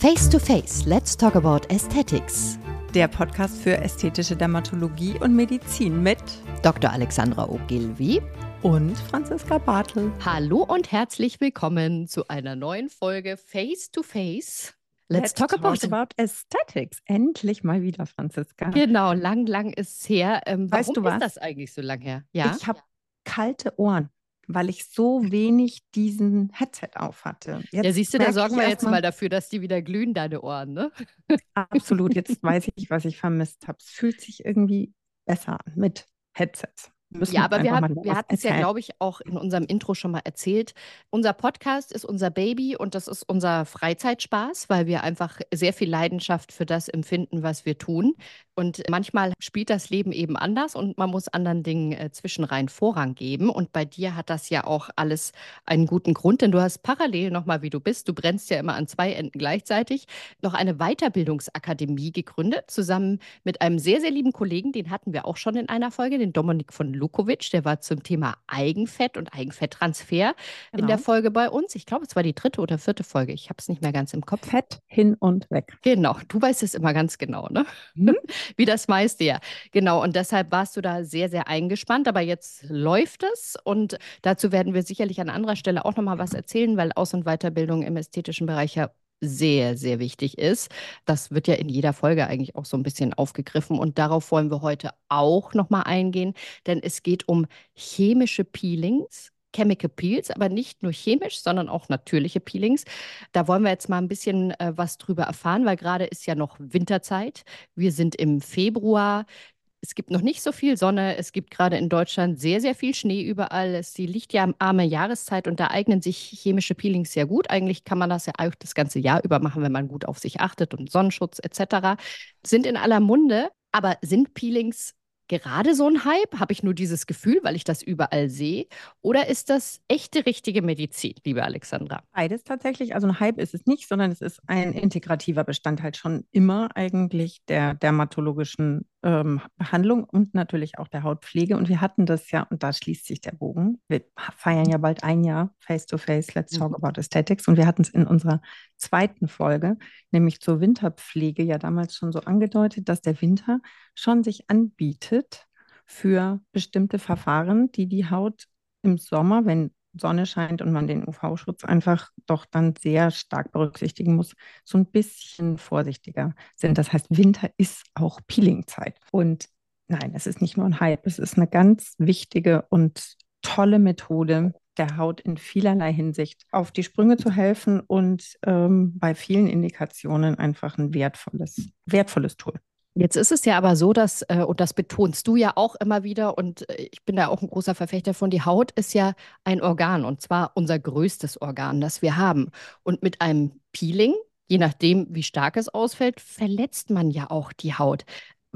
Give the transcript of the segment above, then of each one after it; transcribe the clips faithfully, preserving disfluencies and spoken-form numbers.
Face to Face, let's talk about Aesthetics. Der Podcast für ästhetische Dermatologie und Medizin mit Doktor Alexandra Ogilvy und Franziska Bartel. Hallo und herzlich willkommen zu einer neuen Folge Face to Face. Let's, let's talk, talk about, about Aesthetics. Endlich mal wieder, Franziska. Genau, lang, lang ist es her. Ähm, weißt warum du was? ist das eigentlich so lang her? Ja? Ich habe kalte Ohren, weil ich so wenig diesen Headset auf hatte. Jetzt ja, siehst du, da sorgen wir jetzt mal dafür, dass die wieder glühen, deine Ohren, ne? Absolut, jetzt weiß ich, was ich vermisst habe. Es fühlt sich irgendwie besser an mit Headsets. Ja, aber wir, hat, wir hatten es ja, glaube ich, auch in unserem Intro schon mal erzählt. Unser Podcast ist unser Baby und das ist unser Freizeitspaß, weil wir einfach sehr viel Leidenschaft für das empfinden, was wir tun. Und manchmal spielt das Leben eben anders und man muss anderen Dingen äh, zwischenrein Vorrang geben. Und bei dir hat das ja auch alles einen guten Grund, denn du hast parallel nochmal, wie du bist, du brennst ja immer an zwei Enden gleichzeitig, noch eine Weiterbildungsakademie gegründet, zusammen mit einem sehr, sehr lieben Kollegen, den hatten wir auch schon in einer Folge, den Dominik von Lukovic, der war zum Thema Eigenfett und Eigenfetttransfer genau. in der Folge bei uns. Ich glaube, es war die dritte oder vierte Folge. Ich habe es nicht mehr ganz im Kopf. Fett hin und weg. Genau, du weißt es immer ganz genau, ne? Hm? Wie das meiste ja. Genau, und deshalb warst du da sehr, sehr eingespannt. Aber jetzt läuft es und dazu werden wir sicherlich an anderer Stelle auch nochmal was erzählen, weil Aus- und Weiterbildung im ästhetischen Bereich ja sehr, sehr wichtig ist. Das wird ja in jeder Folge eigentlich auch so ein bisschen aufgegriffen und darauf wollen wir heute auch nochmal eingehen, denn es geht um chemische Peelings, Chemical Peels, aber nicht nur chemisch, sondern auch natürliche Peelings. Da wollen wir jetzt mal ein bisschen äh, was drüber erfahren, weil gerade ist ja noch Winterzeit. Wir sind im Februar. Es gibt noch nicht so viel Sonne. Es gibt gerade in Deutschland sehr, sehr viel Schnee überall. Es ist die lichtarme Jahreszeit und da eignen sich chemische Peelings sehr gut. Eigentlich kann man das ja auch das ganze Jahr über machen, wenn man gut auf sich achtet und Sonnenschutz et cetera. Sind in aller Munde, aber sind Peelings gerade so ein Hype? Habe ich nur dieses Gefühl, weil ich das überall sehe? Oder ist das echte, richtige Medizin, liebe Alexandra? Beides tatsächlich. Also ein Hype ist es nicht, sondern es ist ein integrativer Bestandteil schon immer eigentlich der dermatologischen ähm, Behandlung und natürlich auch der Hautpflege. Und wir hatten das ja, und da schließt sich der Bogen. Wir feiern ja bald ein Jahr Face-to-Face, Let's Talk mhm. About Aesthetics. Und wir hatten es in unserer zweiten Folge, nämlich zur Winterpflege, ja damals schon so angedeutet, dass der Winter schon sich anbietet für bestimmte Verfahren, die die Haut im Sommer, wenn Sonne scheint und man den U V-Schutz einfach doch dann sehr stark berücksichtigen muss, so ein bisschen vorsichtiger sind. Das heißt, Winter ist auch Peelingzeit. Und nein, es ist nicht nur ein Hype, es ist eine ganz wichtige und tolle Methode, der Haut in vielerlei Hinsicht auf die Sprünge zu helfen und ähm, bei vielen Indikationen einfach ein wertvolles, wertvolles Tool. Jetzt ist es ja aber so, dass, äh, und das betonst du ja auch immer wieder, und äh, ich bin da auch ein großer Verfechter von, die Haut ist ja ein Organ, und zwar unser größtes Organ, das wir haben. Und mit einem Peeling, je nachdem, wie stark es ausfällt, verletzt man ja auch die Haut.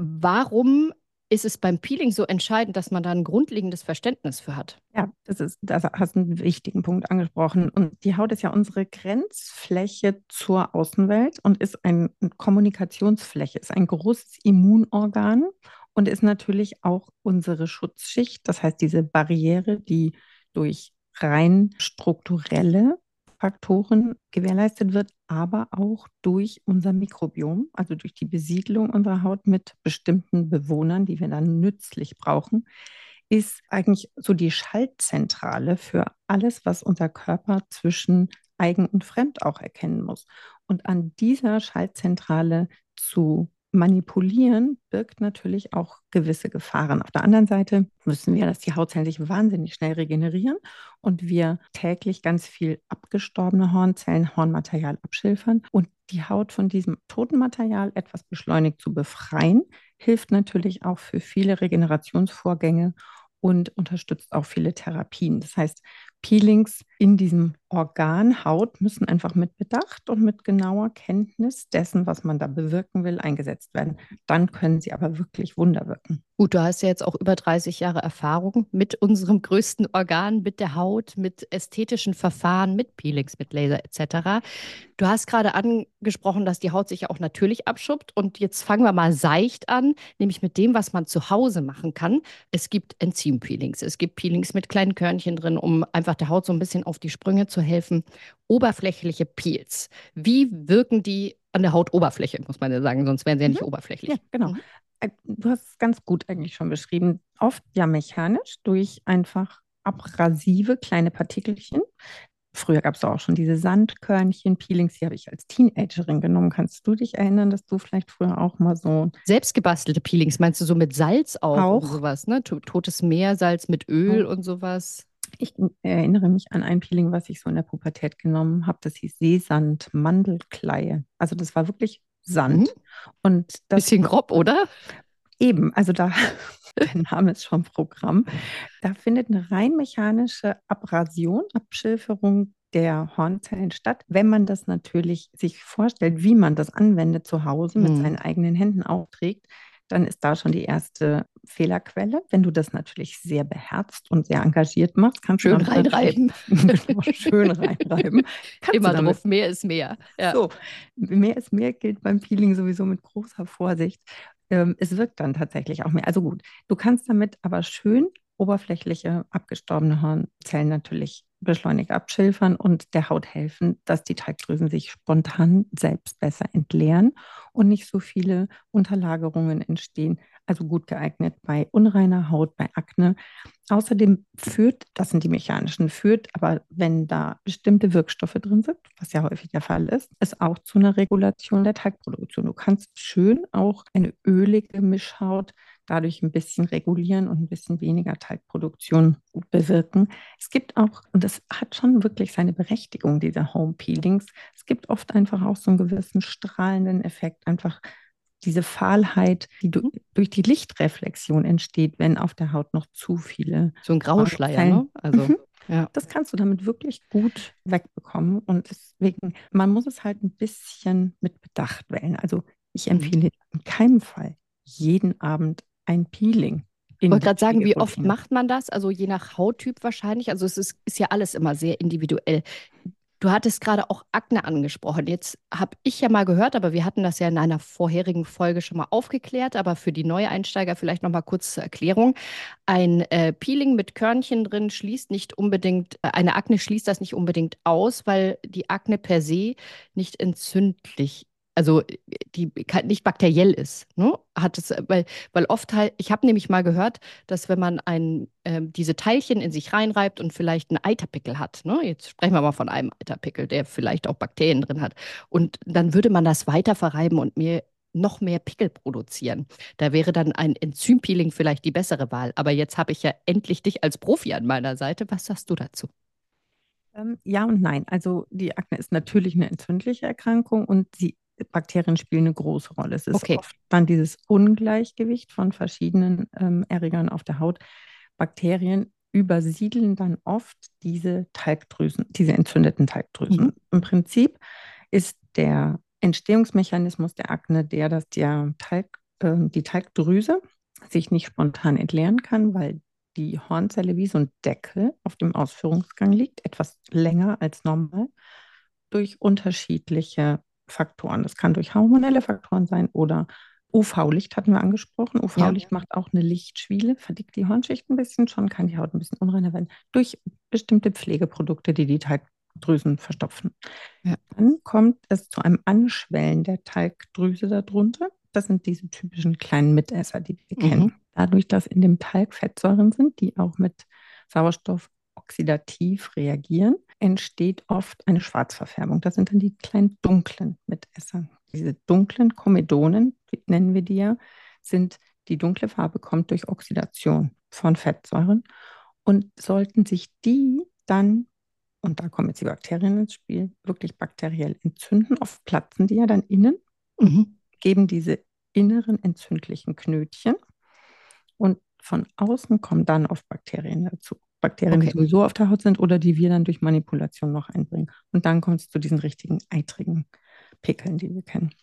Warum ist es beim Peeling so entscheidend, dass man da ein grundlegendes Verständnis für hat? Ja, das ist, da hast du einen wichtigen Punkt angesprochen. Und die Haut ist ja unsere Grenzfläche zur Außenwelt und ist eine Kommunikationsfläche, ist ein großes Immunorgan und ist natürlich auch unsere Schutzschicht. Das heißt, diese Barriere, die durch rein strukturelle Faktoren gewährleistet wird, aber auch durch unser Mikrobiom, also durch die Besiedlung unserer Haut mit bestimmten Bewohnern, die wir dann nützlich brauchen, ist eigentlich so die Schaltzentrale für alles, was unser Körper zwischen Eigen und Fremd auch erkennen muss. Und an dieser Schaltzentrale zu manipulieren, birgt natürlich auch gewisse Gefahren. Auf der anderen Seite müssen wir, dass die Hautzellen sich wahnsinnig schnell regenerieren und wir täglich ganz viel abgestorbene Hornzellen, Hornmaterial abschilfern. Und die Haut von diesem toten Material etwas beschleunigt zu befreien, hilft natürlich auch für viele Regenerationsvorgänge und unterstützt auch viele Therapien. Das heißt, Peelings in diesem Organ Haut müssen einfach mit Bedacht und mit genauer Kenntnis dessen, was man da bewirken will, eingesetzt werden. Dann können sie aber wirklich Wunder wirken. Gut, du hast ja jetzt auch über dreißig Jahre Erfahrung mit unserem größten Organ, mit der Haut, mit ästhetischen Verfahren, mit Peelings, mit Laser et cetera. Du hast gerade angesprochen, dass die Haut sich ja auch natürlich abschuppt. Und jetzt fangen wir mal seicht an, nämlich mit dem, was man zu Hause machen kann. Es gibt Enzympeelings, es gibt Peelings mit kleinen Körnchen drin, um einfach der Haut so ein bisschen auf die Sprünge zu helfen. Oberflächliche Peels, wie wirken die an der Hautoberfläche, muss man ja sagen, sonst wären sie ja Mhm. nicht Ja, oberflächlich. genau. Mhm. Äh, Du hast es ganz gut eigentlich schon beschrieben. Oft ja mechanisch durch einfach abrasive kleine Partikelchen. Früher gab es auch schon diese Sandkörnchen-Peelings, die habe ich als Teenagerin genommen. Kannst du dich erinnern, dass du vielleicht früher auch mal so Selbstgebastelte Peelings, meinst du so mit Salz auch und auch? sowas, ne? To- Totes Meersalz mit Öl und sowas. Ich erinnere mich an ein Peeling, was ich so in der Pubertät genommen habe. Das hieß Seesand, Mandelkleie. Also das war wirklich Mhm. Sand. Und das Bisschen grob, oder? eben, also da, der Name ist schon Programm. Da findet eine rein mechanische Abrasion, Abschilferung der Hornzellen statt. Wenn man das natürlich sich vorstellt, wie man das anwendet zu Hause mit Mhm. seinen eigenen Händen aufträgt, dann ist da schon die erste Fehlerquelle. Wenn du das natürlich sehr beherzt und sehr engagiert machst, kannst du Schön damit natürlich reinreiben. genau schön reinreiben. Kannst du Immer damit drauf, mehr ist mehr. Ja. so, mehr ist mehr gilt beim Peeling sowieso mit großer Vorsicht. Ähm, es wirkt dann tatsächlich auch mehr. Also gut, du kannst damit aber schön oberflächliche, abgestorbene Hornzellen natürlich beschleunigt abschilfern und der Haut helfen, dass die Teigdrüsen sich spontan selbst besser entleeren und nicht so viele Unterlagerungen entstehen. Also gut geeignet bei unreiner Haut, bei Akne. Außerdem führt, das sind die mechanischen, führt, aber wenn da bestimmte Wirkstoffe drin sind, was ja häufig der Fall ist, es auch zu einer Regulation der Teigproduktion. Du kannst schön auch eine ölige Mischhaut dadurch ein bisschen regulieren und ein bisschen weniger Teigproduktion bewirken. Es gibt auch, und das hat schon wirklich seine Berechtigung, diese Home Peelings, es gibt oft einfach auch so einen gewissen strahlenden Effekt, einfach diese Fahlheit, die du, durch die Lichtreflexion entsteht, wenn auf der Haut noch zu viele So ein Grauschleier, Hornzellen. ne? Also, Mhm. ja. Das kannst du damit wirklich gut wegbekommen. Und deswegen, man muss es halt ein bisschen mit Bedacht wählen. Also ich Mhm. empfehle in keinem Fall jeden Abend ein Peeling Ich in wollte die gerade sagen, wie oft Pflegeroutine. macht man das? Also je nach Hauttyp wahrscheinlich. Also es ist, ist ja alles immer sehr individuell. Du hattest gerade auch Akne angesprochen. Jetzt habe ich ja mal gehört, aber wir hatten das ja in einer vorherigen Folge schon mal aufgeklärt, aber für die Neueinsteiger vielleicht noch mal kurz zur Erklärung. Ein äh, Peeling mit Körnchen drin schließt nicht unbedingt, äh, eine Akne schließt das nicht unbedingt aus, weil die Akne per se nicht entzündlich, also äh, die ka- nicht bakteriell ist. Ne? Hat es, äh, weil, weil oft halt, ich habe nämlich mal gehört, dass wenn man ein, ähm, diese Teilchen in sich reinreibt und vielleicht einen Eiterpickel hat, ne? Jetzt sprechen wir mal von einem Eiterpickel, der vielleicht auch Bakterien drin hat, und dann würde man das weiter verreiben und mir noch mehr Pickel produzieren. Da wäre dann ein Enzympeeling vielleicht die bessere Wahl. Aber jetzt habe ich ja endlich dich als Profi an meiner Seite. Was sagst du dazu? Ähm, ja und nein. Also die Akne ist natürlich eine entzündliche Erkrankung und sie, Bakterien spielen eine große Rolle. Es ist Okay. oft dann dieses Ungleichgewicht von verschiedenen ähm, Erregern auf der Haut. Bakterien übersiedeln dann oft diese Talgdrüsen, diese entzündeten Mhm. Talgdrüsen. Im Prinzip ist der Entstehungsmechanismus der Akne der, dass der Talg, äh, die Talgdrüse sich nicht spontan entleeren kann, weil die Hornzelle wie so ein Deckel auf dem Ausführungsgang liegt, etwas länger als normal, durch unterschiedliche Faktoren. Das kann durch hormonelle Faktoren sein oder U V-Licht hatten wir angesprochen. Ja. U V-Licht macht auch eine Lichtschwiele, verdickt die Hornschicht ein bisschen schon, kann die Haut ein bisschen unreiner werden, durch bestimmte Pflegeprodukte, die die Talgdrüsen verstopfen. Ja. Dann kommt es zu einem Anschwellen der Talgdrüse darunter. Das sind diese typischen kleinen Mitesser, die wir Mhm. kennen. Dadurch, dass in dem Talg Fettsäuren sind, die auch mit Sauerstoff oxidativ reagieren, entsteht oft eine Schwarzverfärbung. Das sind dann die kleinen dunklen Mitesser. Diese dunklen Komedonen, nennen wir die ja, sind die dunkle Farbe kommt durch Oxidation von Fettsäuren. Und sollten sich die dann, und da kommen jetzt die Bakterien ins Spiel, wirklich bakteriell entzünden, oft platzen die ja dann innen und Mhm. geben diese inneren entzündlichen Knötchen. Und von außen kommen dann oft Bakterien dazu. Bakterien, die Okay. sowieso auf der Haut sind oder die wir dann durch Manipulation noch einbringen. Und dann kommt es zu diesen richtigen eitrigen Pickeln, die wir kennen.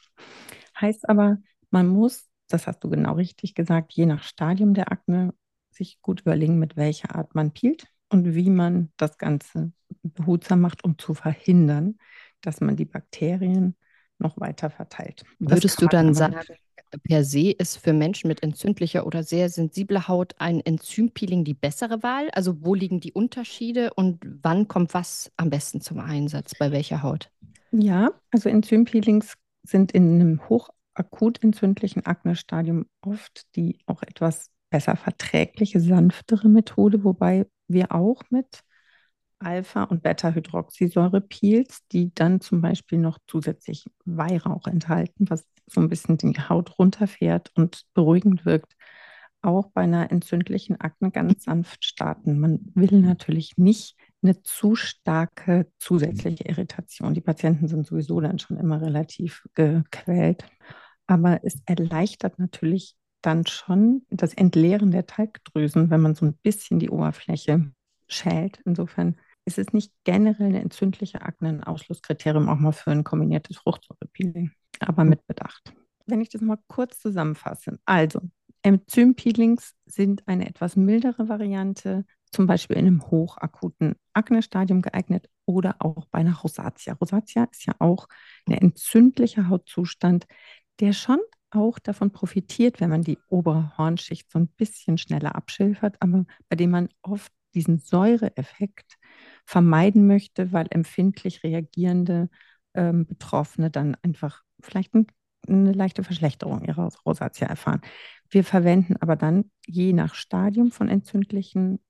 Heißt aber, man muss, das hast du genau richtig gesagt, je nach Stadium der Akne sich gut überlegen, mit welcher Art man peelt und wie man das Ganze behutsam macht, um zu verhindern, dass man die Bakterien noch weiter verteilt. Das Würdest kann du man dann aber sagen, nicht. per se ist für Menschen mit entzündlicher oder sehr sensibler Haut ein Enzympeeling die bessere Wahl? Also wo liegen die Unterschiede und wann kommt was am besten zum Einsatz, bei welcher Haut? Ja, also Enzympeelings sind in einem hochakut entzündlichen Akne-Stadium oft die auch etwas besser verträgliche, sanftere Methode, wobei wir auch mit Alpha- und Beta-Hydroxysäure-Peels, die dann zum Beispiel noch zusätzlich Weihrauch enthalten, was so ein bisschen die Haut runterfährt und beruhigend wirkt, auch bei einer entzündlichen Akne ganz sanft starten. Man will natürlich nicht eine zu starke zusätzliche Irritation. Die Patienten sind sowieso dann schon immer relativ gequält. Aber es erleichtert natürlich dann schon das Entleeren der Talgdrüsen, wenn man so ein bisschen die Oberfläche schält. Insofern ist es nicht generell eine entzündliche Akne ein Ausschlusskriterium auch mal für ein kombiniertes Fruchtsäurepeeling, aber mit Bedacht. Wenn ich das mal kurz zusammenfasse. Also, Enzympeelings sind eine etwas mildere Variante, zum Beispiel in einem hochakuten Aknestadium geeignet oder auch bei einer Rosatia. Rosatia ist ja auch ein entzündlicher Hautzustand, der schon auch davon profitiert, wenn man die obere Hornschicht so ein bisschen schneller abschilfert, aber bei dem man oft diesen Säureeffekt vermeiden möchte, weil empfindlich reagierende ähm, Betroffene dann einfach vielleicht ein, eine leichte Verschlechterung ihrer Rosatia erfahren. Wir verwenden aber dann je nach Stadium von entzündlichen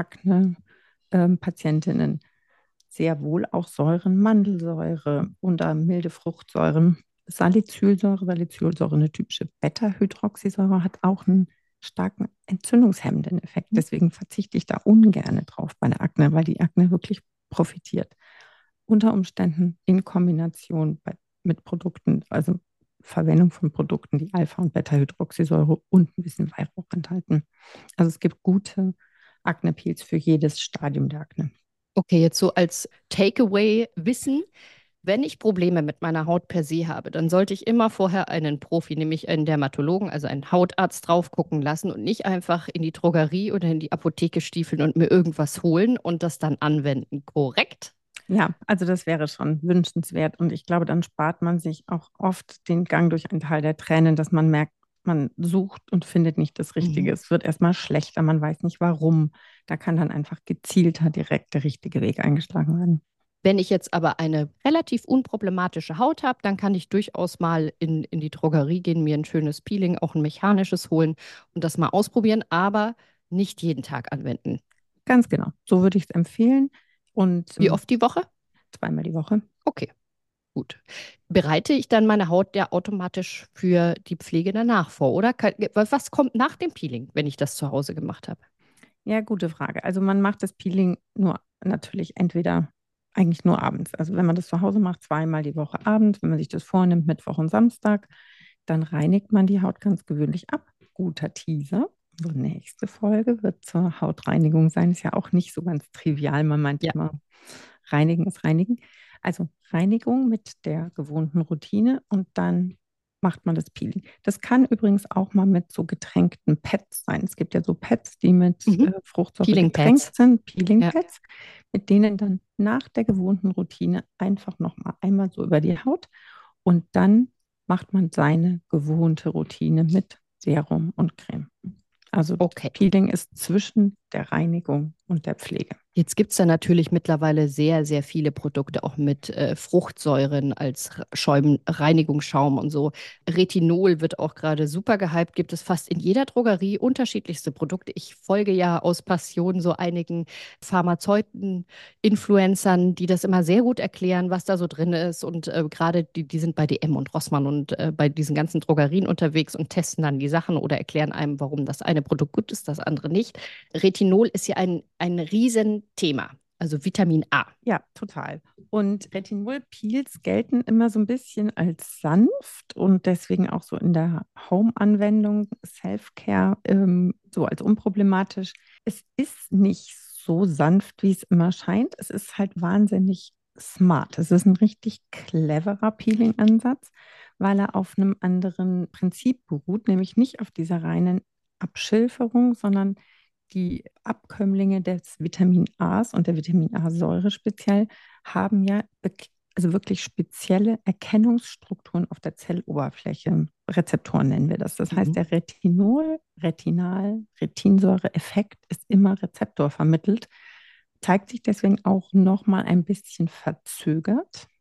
Akne-Patientinnen sehr wohl auch Säuren, Mandelsäure oder milde Fruchtsäuren. Salicylsäure, Salicylsäure, eine typische Beta-Hydroxysäure, hat auch einen starken entzündungshemmenden Effekt. Deswegen verzichte ich da ungern drauf bei der Akne, weil die Akne wirklich profitiert. Unter Umständen in Kombination bei, mit Produkten, also Verwendung von Produkten, die Alpha- und Beta-Hydroxysäure und ein bisschen Weihrauch enthalten. Also es gibt gute Akne-Peels für jedes Stadium der Akne. Okay, jetzt so als Takeaway-Wissen. Wenn ich Probleme mit meiner Haut per se habe, dann sollte ich immer vorher einen Profi, nämlich einen Dermatologen, also einen Hautarzt drauf gucken lassen und nicht einfach in die Drogerie oder in die Apotheke stiefeln und mir irgendwas holen und das dann anwenden. Korrekt? Ja, also das wäre schon wünschenswert und ich glaube, dann spart man sich auch oft den Gang durch einen Teil der Tränen, dass man merkt, man sucht und findet nicht das Richtige. Mhm. Es wird erstmal schlechter, man weiß nicht warum. Da kann dann einfach gezielter direkt der richtige Weg eingeschlagen werden. Wenn ich jetzt aber eine relativ unproblematische Haut habe, dann kann ich durchaus mal in, in die Drogerie gehen, mir ein schönes Peeling, auch ein mechanisches holen und das mal ausprobieren, aber nicht jeden Tag anwenden. Ganz genau, so würde ich es empfehlen und Wie ähm, oft die Woche? zweimal die Woche. Okay, gut. Bereite ich dann meine Haut ja automatisch für die Pflege danach vor, oder? Kann- Was kommt nach dem Peeling, wenn ich das zu Hause gemacht habe? Ja, gute Frage. Also man macht das Peeling nur natürlich entweder eigentlich nur abends. Also wenn man das zu Hause macht, zweimal die Woche abends, wenn man sich das vornimmt, Mittwoch und Samstag, dann reinigt man die Haut ganz gewöhnlich ab. Guter Teaser. So, nächste Folge wird zur Hautreinigung sein. Ist ja auch nicht so ganz trivial. Man meint Ja. immer, reinigen ist reinigen. Also Reinigung mit der gewohnten Routine und dann macht man das Peeling. Das kann übrigens auch mal mit so getränkten Pads sein. Es gibt ja so Pads, die mit Mhm. äh, Fruchtsäure Peeling Pads. getränkt sind, Ja. Peeling-Pads, mit denen dann nach der gewohnten Routine einfach noch mal einmal so über die Haut und dann macht man seine gewohnte Routine mit Serum und Creme. Also das Okay. Peeling ist zwischen der Reinigung und der Pflege. Jetzt gibt es da natürlich mittlerweile sehr, sehr viele Produkte auch mit äh, Fruchtsäuren als Schäum, Reinigungsschaum und so. Retinol wird auch gerade super gehypt, gibt es fast in jeder Drogerie unterschiedlichste Produkte. Ich folge ja aus Passion so einigen Pharmazeuten, Influencern, die das immer sehr gut erklären, was da so drin ist. Und äh, gerade die, die sind bei D M und Rossmann und äh, bei diesen ganzen Drogerien unterwegs und testen dann die Sachen oder erklären einem, warum das eine Produkt gut ist, das andere nicht. Retinol ist ja ein, ein Riesenthema, also Vitamin A. Ja, total. Und Retinol-Peels gelten immer so ein bisschen als sanft und deswegen auch so in der Home-Anwendung, Self-Care, ähm, so als unproblematisch. Es ist nicht so sanft, wie es immer scheint. Es ist halt wahnsinnig smart. Es ist ein richtig cleverer Peeling-Ansatz, weil er auf einem anderen Prinzip beruht, nämlich nicht auf dieser reinen Abschilferung, sondern die Abkömmlinge des Vitamin A's und der Vitamin A-Säure speziell haben ja also wirklich spezielle Erkennungsstrukturen auf der Zelloberfläche. Rezeptoren nennen wir das. Das heißt, Mhm. der Retinol, Retinal, Retinsäure-Effekt ist immer rezeptorvermittelt, zeigt sich deswegen auch nochmal ein bisschen verzögert.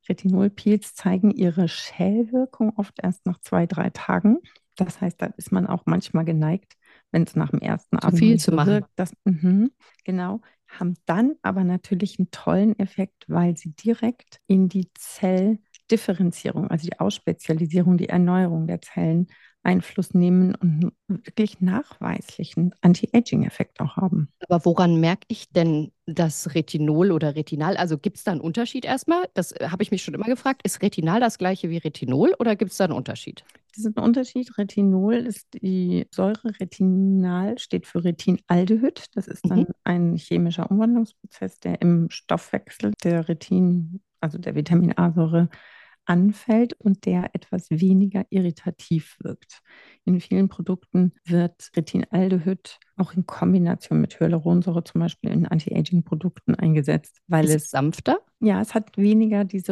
Retinol-Peels zeigen ihre Schälwirkung oft erst nach zwei, drei Tagen. Das heißt, da ist man auch manchmal geneigt, wenn es nach dem ersten Zu Abend noch viel nicht zu so machen. wirkt, dass, mhm, genau, haben dann aber natürlich einen tollen Effekt, weil sie direkt in die Zelldifferenzierung, also die Ausspezialisierung, die Erneuerung der Zellen Einfluss nehmen und einen wirklich nachweislichen Anti-Aging-Effekt auch haben. Aber woran merke ich denn das Retinol oder Retinal? Also gibt es da einen Unterschied erstmal? Das äh, habe ich mich schon immer gefragt. Ist Retinal das gleiche wie Retinol oder gibt es da einen Unterschied? Das ist ein Unterschied. Retinol ist die Säure. Retinal steht für Retinaldehyd. Das ist Mhm. dann ein chemischer Umwandlungsprozess, der im Stoffwechsel der Retin, also der Vitamin A-Säure, anfällt und der etwas weniger irritativ wirkt. In vielen Produkten wird Retinaldehyd auch in Kombination mit Hyaluronsäure zum Beispiel in Anti-Aging-Produkten eingesetzt, weil Ist es es, sanfter? ja, es hat weniger diese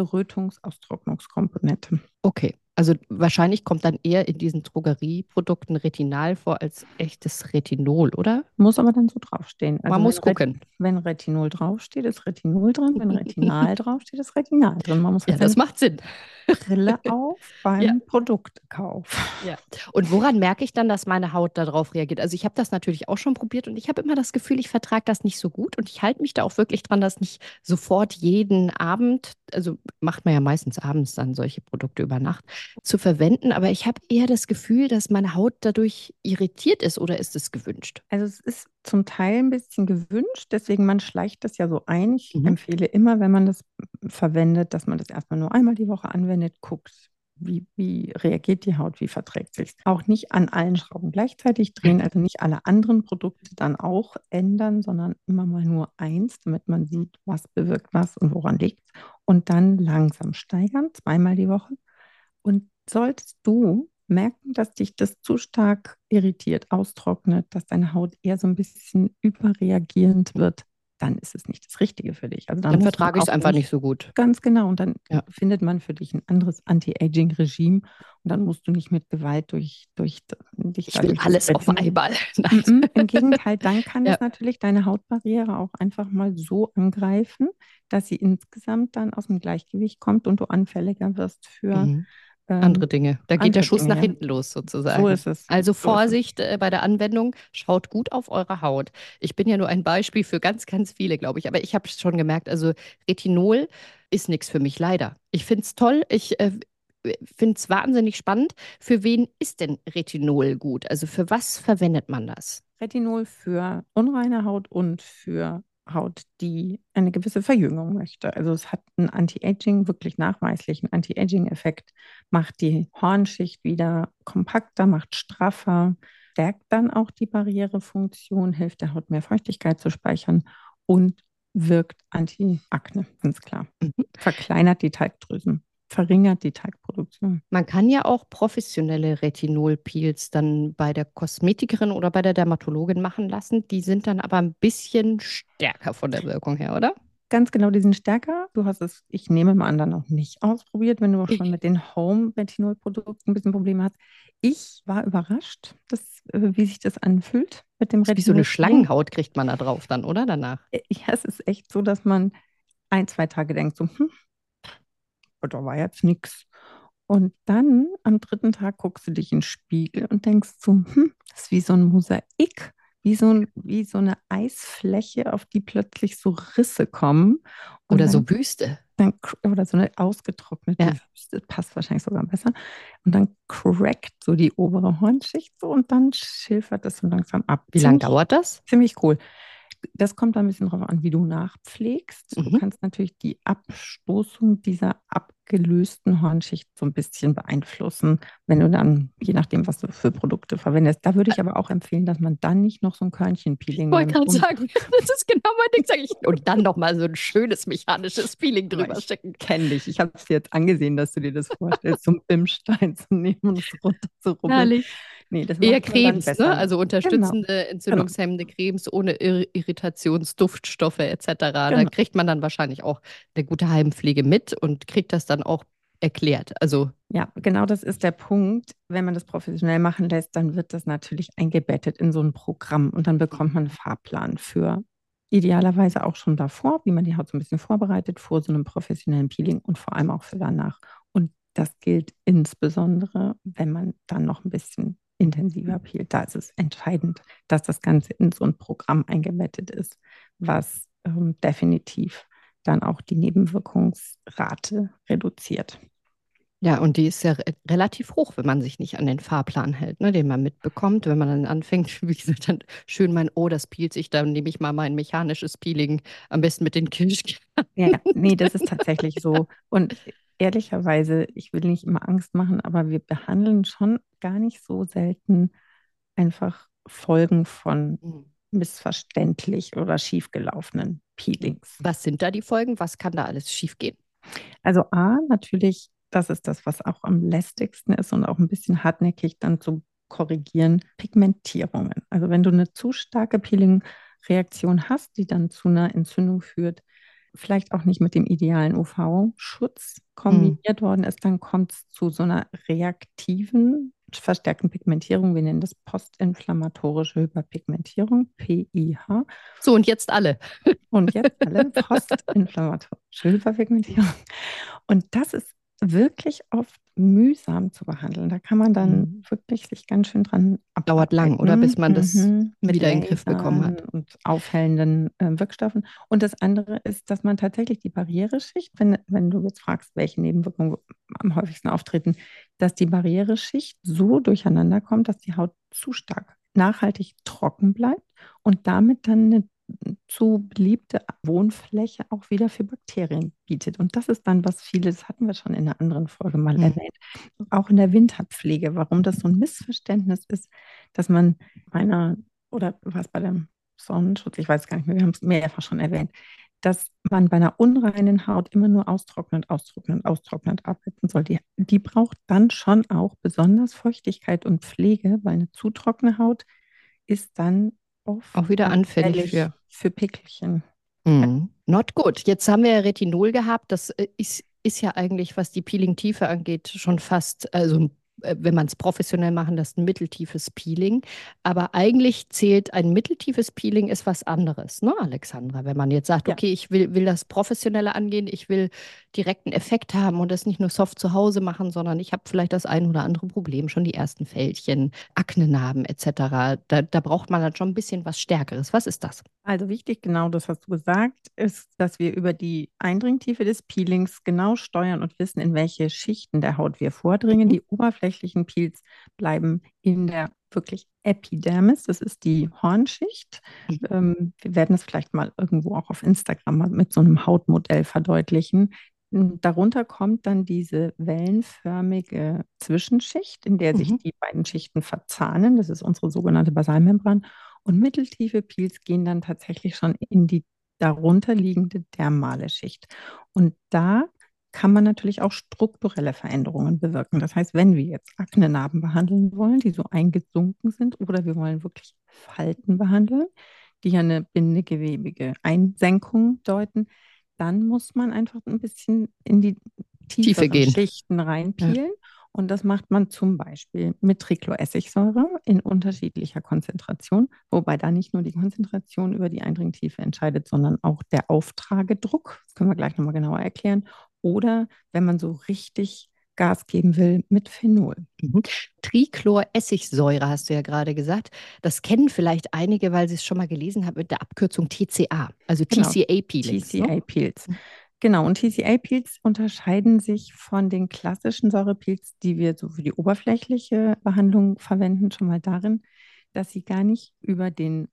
Rötungs-Austrocknungskomponente. Okay. Also wahrscheinlich kommt dann eher in diesen Drogerieprodukten Retinal vor als echtes Retinol, oder? Muss aber dann so draufstehen. Man Also wenn, muss Ret gucken. wenn Retinol draufsteht, ist Retinol drin. Wenn Retinal draufsteht, ist Retinal drin. Man muss Ja, halt das seine macht Sinn. Brille auf Ja. beim Produktkauf. Ja. Und woran merke ich dann, dass meine Haut darauf reagiert? Also ich habe das natürlich auch schon probiert und ich habe immer das Gefühl, ich vertrage das nicht so gut und ich halte mich da auch wirklich dran, dass nicht sofort jeden Abend, also macht man ja meistens abends dann solche Produkte über Nacht, zu verwenden. Aber ich habe eher das Gefühl, dass meine Haut dadurch irritiert ist oder ist es gewünscht? Also es ist zum Teil ein bisschen gewünscht, deswegen man schleicht das ja so ein. Ich Mhm. empfehle immer, wenn man das verwendet, dass man das erstmal nur einmal die Woche anwendet, guckt, wie, wie reagiert die Haut, wie verträgt sich. Auch nicht an allen Schrauben gleichzeitig drehen, also nicht alle anderen Produkte dann auch ändern, sondern immer mal nur eins, damit man sieht, was bewirkt was und woran liegt es. Und dann langsam steigern, zweimal die Woche. Und solltest du merken, dass dich das zu stark irritiert, austrocknet, dass deine Haut eher so ein bisschen überreagierend wird, dann ist es nicht das Richtige für dich. Also dann Dann muss man vertrage ich es auch einfach nicht nicht so gut. ganz genau und dann Ja. findet man für dich ein anderes Anti-Aging-Regime und dann musst du nicht mit Gewalt durch, durch dich Ich will dadurch das alles auf Retinol. einmal. Mm Nein. -mm. Im Gegenteil, dann kann Ja. es natürlich deine Hautbarriere auch einfach mal so angreifen, dass sie insgesamt dann aus dem Gleichgewicht kommt und du anfälliger wirst für Mhm. ähm, Andere Dinge. Da geht der andere Schuss Dinge, nach ja. hinten los, So sozusagen. ist es. Also So ist es. Vorsicht äh, bei der Anwendung. Schaut gut auf eure Haut. Ich bin ja nur ein Beispiel für ganz, ganz viele, glaube ich. Aber ich habe schon gemerkt, also Retinol ist nichts für mich, leider. Ich finde es toll. Ich äh, finde es wahnsinnig spannend. Für wen ist denn Retinol gut? Also für was verwendet man das? Retinol für unreine Haut und für Haut, die eine gewisse Verjüngung möchte. Also es hat einen Anti-Aging, wirklich nachweislichen Anti-Aging-Effekt, macht die Hornschicht wieder kompakter, macht straffer, stärkt dann auch die Barrierefunktion, hilft der Haut mehr Feuchtigkeit zu speichern und wirkt Anti-Akne, ganz klar. Mhm. Verkleinert die Talgdrüsen, verringert die Talgproduktion. Man kann ja auch professionelle Retinol-Peels dann bei der Kosmetikerin oder bei der Dermatologin machen lassen. Die sind dann aber ein bisschen stärker von der Wirkung her, oder? Ganz genau, die sind stärker. Du hast es, ich nehme mal an, dann noch nicht ausprobiert, wenn du auch schon mit den Home-Retinol-Produkten ein bisschen Probleme hast. Ich war überrascht, dass, äh, wie sich das anfühlt mit dem Ist wie so eine Retinol-Peeling. Schlangenhaut kriegt man da drauf dann, oder? Danach. Äh, Ja, es ist echt so, dass man ein, zwei Tage denkt, so, hm, da war jetzt nichts. Und dann am dritten Tag guckst du dich in den Spiegel und denkst so, hm, das ist wie so ein Mosaik, wie so, ein, wie so eine Eisfläche, auf die plötzlich so Risse kommen. Und Oder dann so Wüste. dann, cr- oder so eine ausgetrocknete Ja. Wüste, passt wahrscheinlich sogar besser. Und dann crackt so die obere Hornschicht so und dann schilfert das so langsam ab. Wie lange Ziemlich, dauert das? ziemlich cool. Das kommt ein bisschen darauf an, wie du nachpflegst. Du Mhm. kannst natürlich die Abstoßung dieser abgelösten Hornschicht so ein bisschen beeinflussen, wenn du dann, je nachdem, was du für Produkte verwendest. Da würde ich aber auch empfehlen, dass man dann nicht noch so ein Ich Körnchenpeeling wollte nimmt. gerade Um, sagen, das ist genau mein Ding, sag ich. Und dann noch mal so ein schönes mechanisches Peeling drüber ich schicken. kenne dich. Ich habe es dir jetzt angesehen, dass du dir das vorstellst, so einen Bimstein zu nehmen und es runter zu rubbeln. Herrlich. Nee, das Eher macht man dann Cremes, ne? besser. Also Genau, unterstützende, genau, entzündungshemmende Cremes ohne Ir Irritationsduftstoffe et cetera. Da genau. kriegt man dann wahrscheinlich auch eine gute Heimpflege mit und kriegt das dann auch erklärt. Also Ja, genau das ist der Punkt. Wenn man das professionell machen lässt, dann wird das natürlich eingebettet in so ein Programm und dann bekommt man einen Fahrplan für Idealerweise auch schon davor, wie man die Haut so ein bisschen vorbereitet, vor so einem professionellen Peeling und vor allem auch für danach. Und das gilt insbesondere, wenn man dann noch ein bisschen intensiver peelt. Da ist es entscheidend, dass das Ganze in so ein Programm eingebettet ist, was ähm, definitiv dann auch die Nebenwirkungsrate reduziert. Ja, und die ist ja re relativ hoch, wenn man sich nicht an den Fahrplan hält, ne, den man mitbekommt. Wenn man dann anfängt, wie gesagt, dann schön mein, oh, das peelt sich, dann nehme ich mal mein mechanisches Peeling, am besten mit den Kirschkernen. Ja, nee, das ist tatsächlich so. Und ehrlicherweise, ich will nicht immer Angst machen, aber wir behandeln schon gar nicht so selten einfach Folgen von Mhm. missverständlich oder schiefgelaufenen Peelings. Was sind da die Folgen? Was kann da alles schiefgehen? Also A, natürlich, das ist das, was auch am lästigsten ist und auch ein bisschen hartnäckig dann zu korrigieren, Pigmentierungen. Also wenn du eine zu starke Peeling-Reaktion hast, die dann zu einer Entzündung führt, vielleicht auch nicht mit dem idealen U V-Schutz Mhm. kombiniert worden ist, dann kommt es zu so einer reaktiven, verstärkten Pigmentierung. Wir nennen das postinflammatorische Hyperpigmentierung, P I H. So, und jetzt alle. Und jetzt alle postinflammatorische Hyperpigmentierung. Und das ist wirklich oft mühsam zu behandeln. Da kann man dann Mhm. wirklich sich ganz schön dran Dauert lang, oder bis abarbeiten. man das Mhm. Mit wieder in den Griff bekommen Lasern hat. und aufhellenden äh, Wirkstoffen. Und das andere ist, dass man tatsächlich die Barriereschicht, wenn, wenn du jetzt fragst, welche Nebenwirkungen am häufigsten auftreten, dass die Barriereschicht so durcheinander kommt, dass die Haut zu stark nachhaltig trocken bleibt und damit dann eine zu beliebte Wohnfläche auch wieder für Bakterien bietet. Und das ist dann was vieles, das hatten wir schon in einer anderen Folge mal Mhm. erwähnt, auch in der Winterpflege, warum das so ein Missverständnis ist, dass man einer, oder was bei dem Sonnenschutz, ich weiß gar nicht mehr, wir haben es mehrfach schon erwähnt, dass man bei einer unreinen Haut immer nur austrocknend, austrocknend, austrocknend arbeiten soll. Die, die braucht dann schon auch besonders Feuchtigkeit und Pflege, weil eine zu trockene Haut ist dann oft Auch wieder anfällig anfällig für. für Pickelchen. Ja, Mhm. Not good. Jetzt haben wir ja Retinol gehabt. Das äh, ist, ist ja eigentlich, was die Peeling-Tiefe angeht, schon fast, also äh, wenn man es professionell machen lässt, ein mitteltiefes Peeling. Aber eigentlich zählt ein mitteltiefes Peeling ist was anderes, ne, Alexandra? Wenn man jetzt sagt, ja, okay, ich will, will das professioneller angehen, ich will direkten Effekt haben und das nicht nur soft zu Hause machen, sondern ich habe vielleicht das ein oder andere Problem, schon die ersten Fältchen, Aknenarben et cetera. Da, da braucht man dann schon ein bisschen was Stärkeres. Was ist das? also wichtig, genau das hast du gesagt, ist, dass wir über die Eindringtiefe des Peelings genau steuern und wissen, in welche Schichten der Haut wir vordringen. Mhm. Die oberflächlichen Peels bleiben in der wirklich Epidermis, das ist die Hornschicht. Ähm, wir werden es vielleicht mal irgendwo auch auf Instagram mal mit so einem Hautmodell verdeutlichen. Darunter kommt dann diese wellenförmige Zwischenschicht, in der sich Mhm. die beiden Schichten verzahnen. Das ist unsere sogenannte Basalmembran. Und mitteltiefe Peels gehen dann tatsächlich schon in die darunter liegende dermale Schicht. Und da kann man natürlich auch strukturelle Veränderungen bewirken. Das heißt, wenn wir jetzt Aknenarben behandeln wollen, die so eingesunken sind, oder wir wollen wirklich Falten behandeln, die ja eine bindegewebige Einsenkung deuten, dann muss man einfach ein bisschen in die Tiefe tieferen gehen. Schichten Ja. reinpeelen. Und das macht man zum Beispiel mit Tricloessigsäure in unterschiedlicher Konzentration, wobei da nicht nur die Konzentration über die Eindringtiefe entscheidet, sondern auch der Auftragedruck. Das können wir gleich nochmal genauer erklären. Oder wenn man so richtig Gas geben will, mit Phenol. Mhm. Trichlor-Essigsäure hast du ja gerade gesagt. Das kennen vielleicht einige, weil sie es schon mal gelesen haben mit der Abkürzung T C A, also Genau, T C A-Peelings, ne? T C A-Peels. Genau, und T C A-Peels unterscheiden sich von den klassischen Säurepeels, die wir so für die oberflächliche Behandlung verwenden, schon mal darin, dass sie gar nicht über den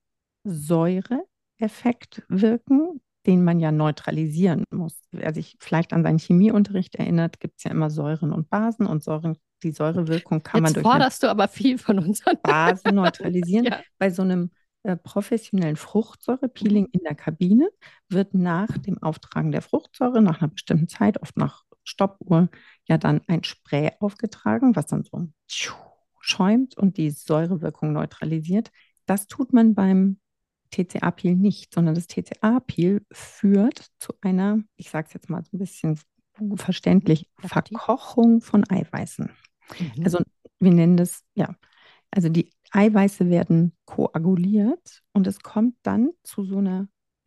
Säureeffekt wirken, den man ja neutralisieren muss. Wer sich vielleicht an seinen Chemieunterricht erinnert, gibt es ja immer Säuren und Basen und Säuren, die Säurewirkung kann man Jetzt durch eine forderst du aber viel von uns an. Base neutralisieren. Ja. Bei so einem äh, professionellen Mhm. Fruchtsäurepeeling in der Kabine wird nach dem Auftragen der Fruchtsäure, nach einer bestimmten Zeit, oft nach Stoppuhr, ja dann ein Spray aufgetragen, was dann so schäumt und die Säurewirkung neutralisiert. Das tut man beim T C A-Peel nicht, sondern das T C A-Peel führt zu einer, ich sage es jetzt mal so ein bisschen verständlich, Plakativ. Verkochung von Eiweißen. Mhm. Also wir nennen das, ja, also die Eiweiße werden koaguliert und es kommt dann zu so einer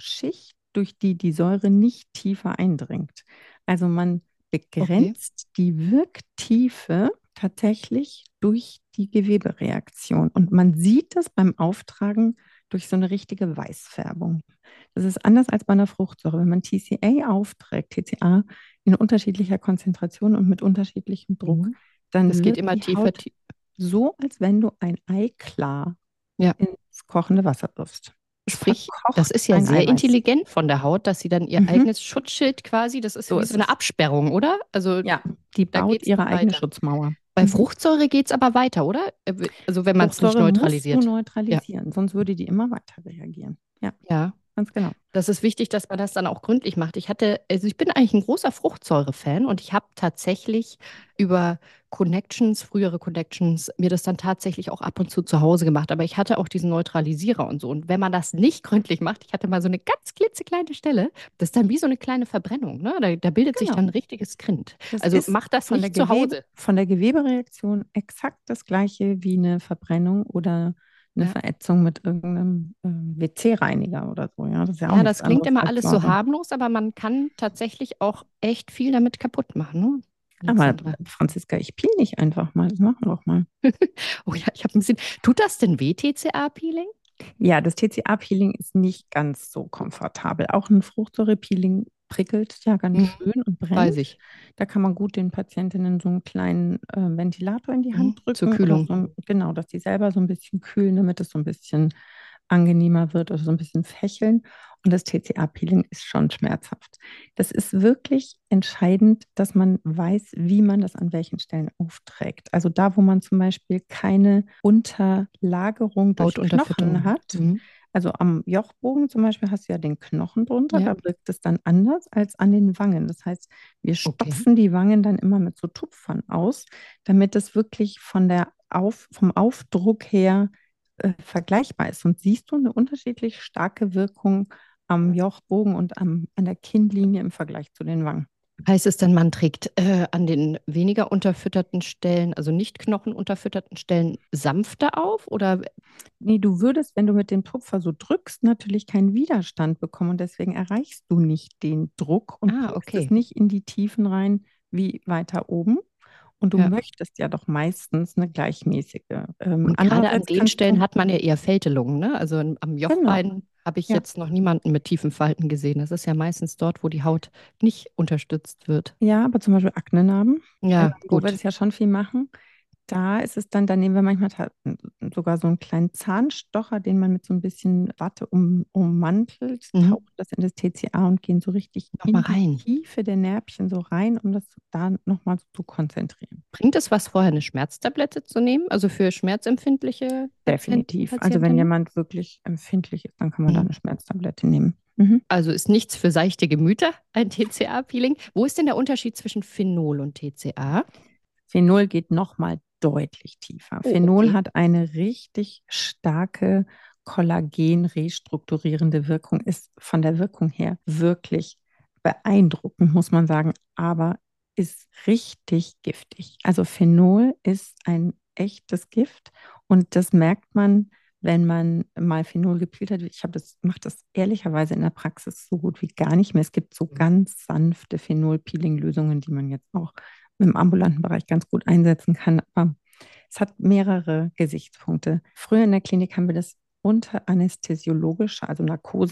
Schicht, durch die die Säure nicht tiefer eindringt. Also man Okay. begrenzt die Wirktiefe tatsächlich durch die Gewebereaktion. Und man sieht das beim Auftragen durch so eine richtige Weißfärbung. Das ist anders als bei einer Fruchtsäure. Wenn man T C A aufträgt, T C A in unterschiedlicher Konzentration und mit unterschiedlichem Druck, Mhm. dann Das geht wird immer die tiefer. Haut Tie so, als wenn du ein Ei klar ja. ins kochende Wasser wirfst. Es Sprich, das verkocht ist ja dein sehr Eiweiß. intelligent von der Haut, dass sie dann ihr Mhm, eigenes Schutzschild quasi, das ist so wie so ist eine es. Absperrung, oder? Also Ja, die da baut geht es ihre nicht eigene weiter. Schutzmauer. Bei Mhm. Fruchtsäure geht es aber weiter, oder? Äh, w- Also wenn man es nicht Fruchtsäure musst du neutralisiert. Ja, neutralisieren, sonst würde die immer weiter reagieren. Ja, ja. ganz genau. Das ist wichtig, dass man das dann auch gründlich macht. Ich hatte, also ich bin eigentlich ein großer Fruchtsäure-Fan und ich habe tatsächlich über Connections, frühere Connections, mir das dann tatsächlich auch ab und zu zu Hause gemacht. Aber ich hatte auch diesen Neutralisierer und so. Und wenn man das nicht gründlich macht, ich hatte mal so eine ganz klitzekleine Stelle, das ist dann wie so eine kleine Verbrennung, ne? Da, da bildet sich Genau. dann ein richtiges Grind. Das Also ist mach das von der nicht zu Gewebe, Hause. von der Gewebereaktion exakt das gleiche wie eine Verbrennung oder eine Ja. Verätzung mit irgendeinem ähm, W C-Reiniger oder so. Ja, das ist ja auch Ja, nichts das klingt anderes immer als alles so Säure. harmlos, aber man kann tatsächlich auch echt viel damit kaputt machen, ne? Aber Letztendlich. Franziska, ich peel nicht einfach mal. Das machen wir doch mal. Oh ja, ich habe ein bisschen. Tut das denn weh, T C A-Peeling? Ja, das T C A-Peeling ist nicht ganz so komfortabel. Auch ein Fruchtsäure-Peeling prickelt ja ganz Mhm, schön und brennt. weiß ich. Da kann man gut den Patientinnen so einen kleinen äh, Ventilator in die Mhm. Hand Zur drücken oder Kühlung. so, genau, dass die selber so ein bisschen kühlen, damit es so ein bisschen angenehmer wird oder so ein bisschen fächeln. Und das T C A-Peeling ist schon schmerzhaft. Das ist wirklich entscheidend, dass man weiß, wie man das an welchen Stellen aufträgt. Also da, wo man zum Beispiel keine Unterlagerung durch Knochen Hautunterfütterung. hat, Mhm. also am Jochbogen zum Beispiel hast du ja den Knochen drunter, Ja, da wirkt es dann anders als an den Wangen. Das heißt, wir okay. stopfen die Wangen dann immer mit so Tupfern aus, damit es wirklich von der Auf, vom Aufdruck her äh, vergleichbar ist. Und siehst du eine unterschiedlich starke Wirkung am Jochbogen und am, an der Kinnlinie im Vergleich zu den Wangen. Heißt es dann, man trägt äh, an den weniger unterfütterten Stellen, also nicht knochenunterfütterten Stellen, sanfter auf? Oder? Nee, du würdest, wenn du mit dem Tupfer so drückst, natürlich keinen Widerstand bekommen und deswegen erreichst du nicht den Druck und Ah, kriegst es okay. nicht in die Tiefen rein wie weiter oben. Und du Ja. möchtest ja doch meistens eine gleichmäßige. Ähm, Und gerade an andererseits den kannst Stellen du, hat man ja eher Fältelungen, ne? Also am am genau, Jochbein habe ich ja, jetzt noch niemanden mit tiefen Falten gesehen. Das ist ja meistens dort, wo die Haut nicht unterstützt wird. ja, aber zum Beispiel Aknenarben, ähm, Ja, wo wir gut. das ja schon viel machen. Da ist es dann, da nehmen wir manchmal ta- sogar so einen kleinen Zahnstocher, den man mit so ein bisschen Watte um, ummantelt, Mhm. tauchen das in das T C A und gehen so richtig Nochmal in die rein. Tiefe der Närbchen so rein, um das da nochmal so zu konzentrieren. Bringt es was, vorher eine Schmerztablette zu nehmen? Also für schmerzempfindliche Patienten, Definitiv. Also wenn Patientinnen? jemand wirklich empfindlich ist, dann kann man da Mhm. eine Schmerztablette nehmen. Mhm. Also ist nichts für seichte Gemüter, ein T C A-Peeling. Wo ist denn der Unterschied zwischen Phenol und T C A? Phenol geht nochmal deutlich tiefer. Oh, Phenol okay. hat eine richtig starke Kollagen restrukturierende Wirkung, ist von der Wirkung her wirklich beeindruckend, muss man sagen, aber ist richtig giftig. Also Phenol ist ein echtes Gift und das merkt man, wenn man mal Phenol gepielt hat. Ich habe das, mache das ehrlicherweise in der Praxis so gut wie gar nicht mehr. Es gibt so ganz sanfte Phenol-Peeling-Lösungen, die man jetzt auch im ambulanten Bereich ganz gut einsetzen kann. Aber es hat mehrere Gesichtspunkte. Früher in der Klinik haben wir das unter anästhesiologischer, also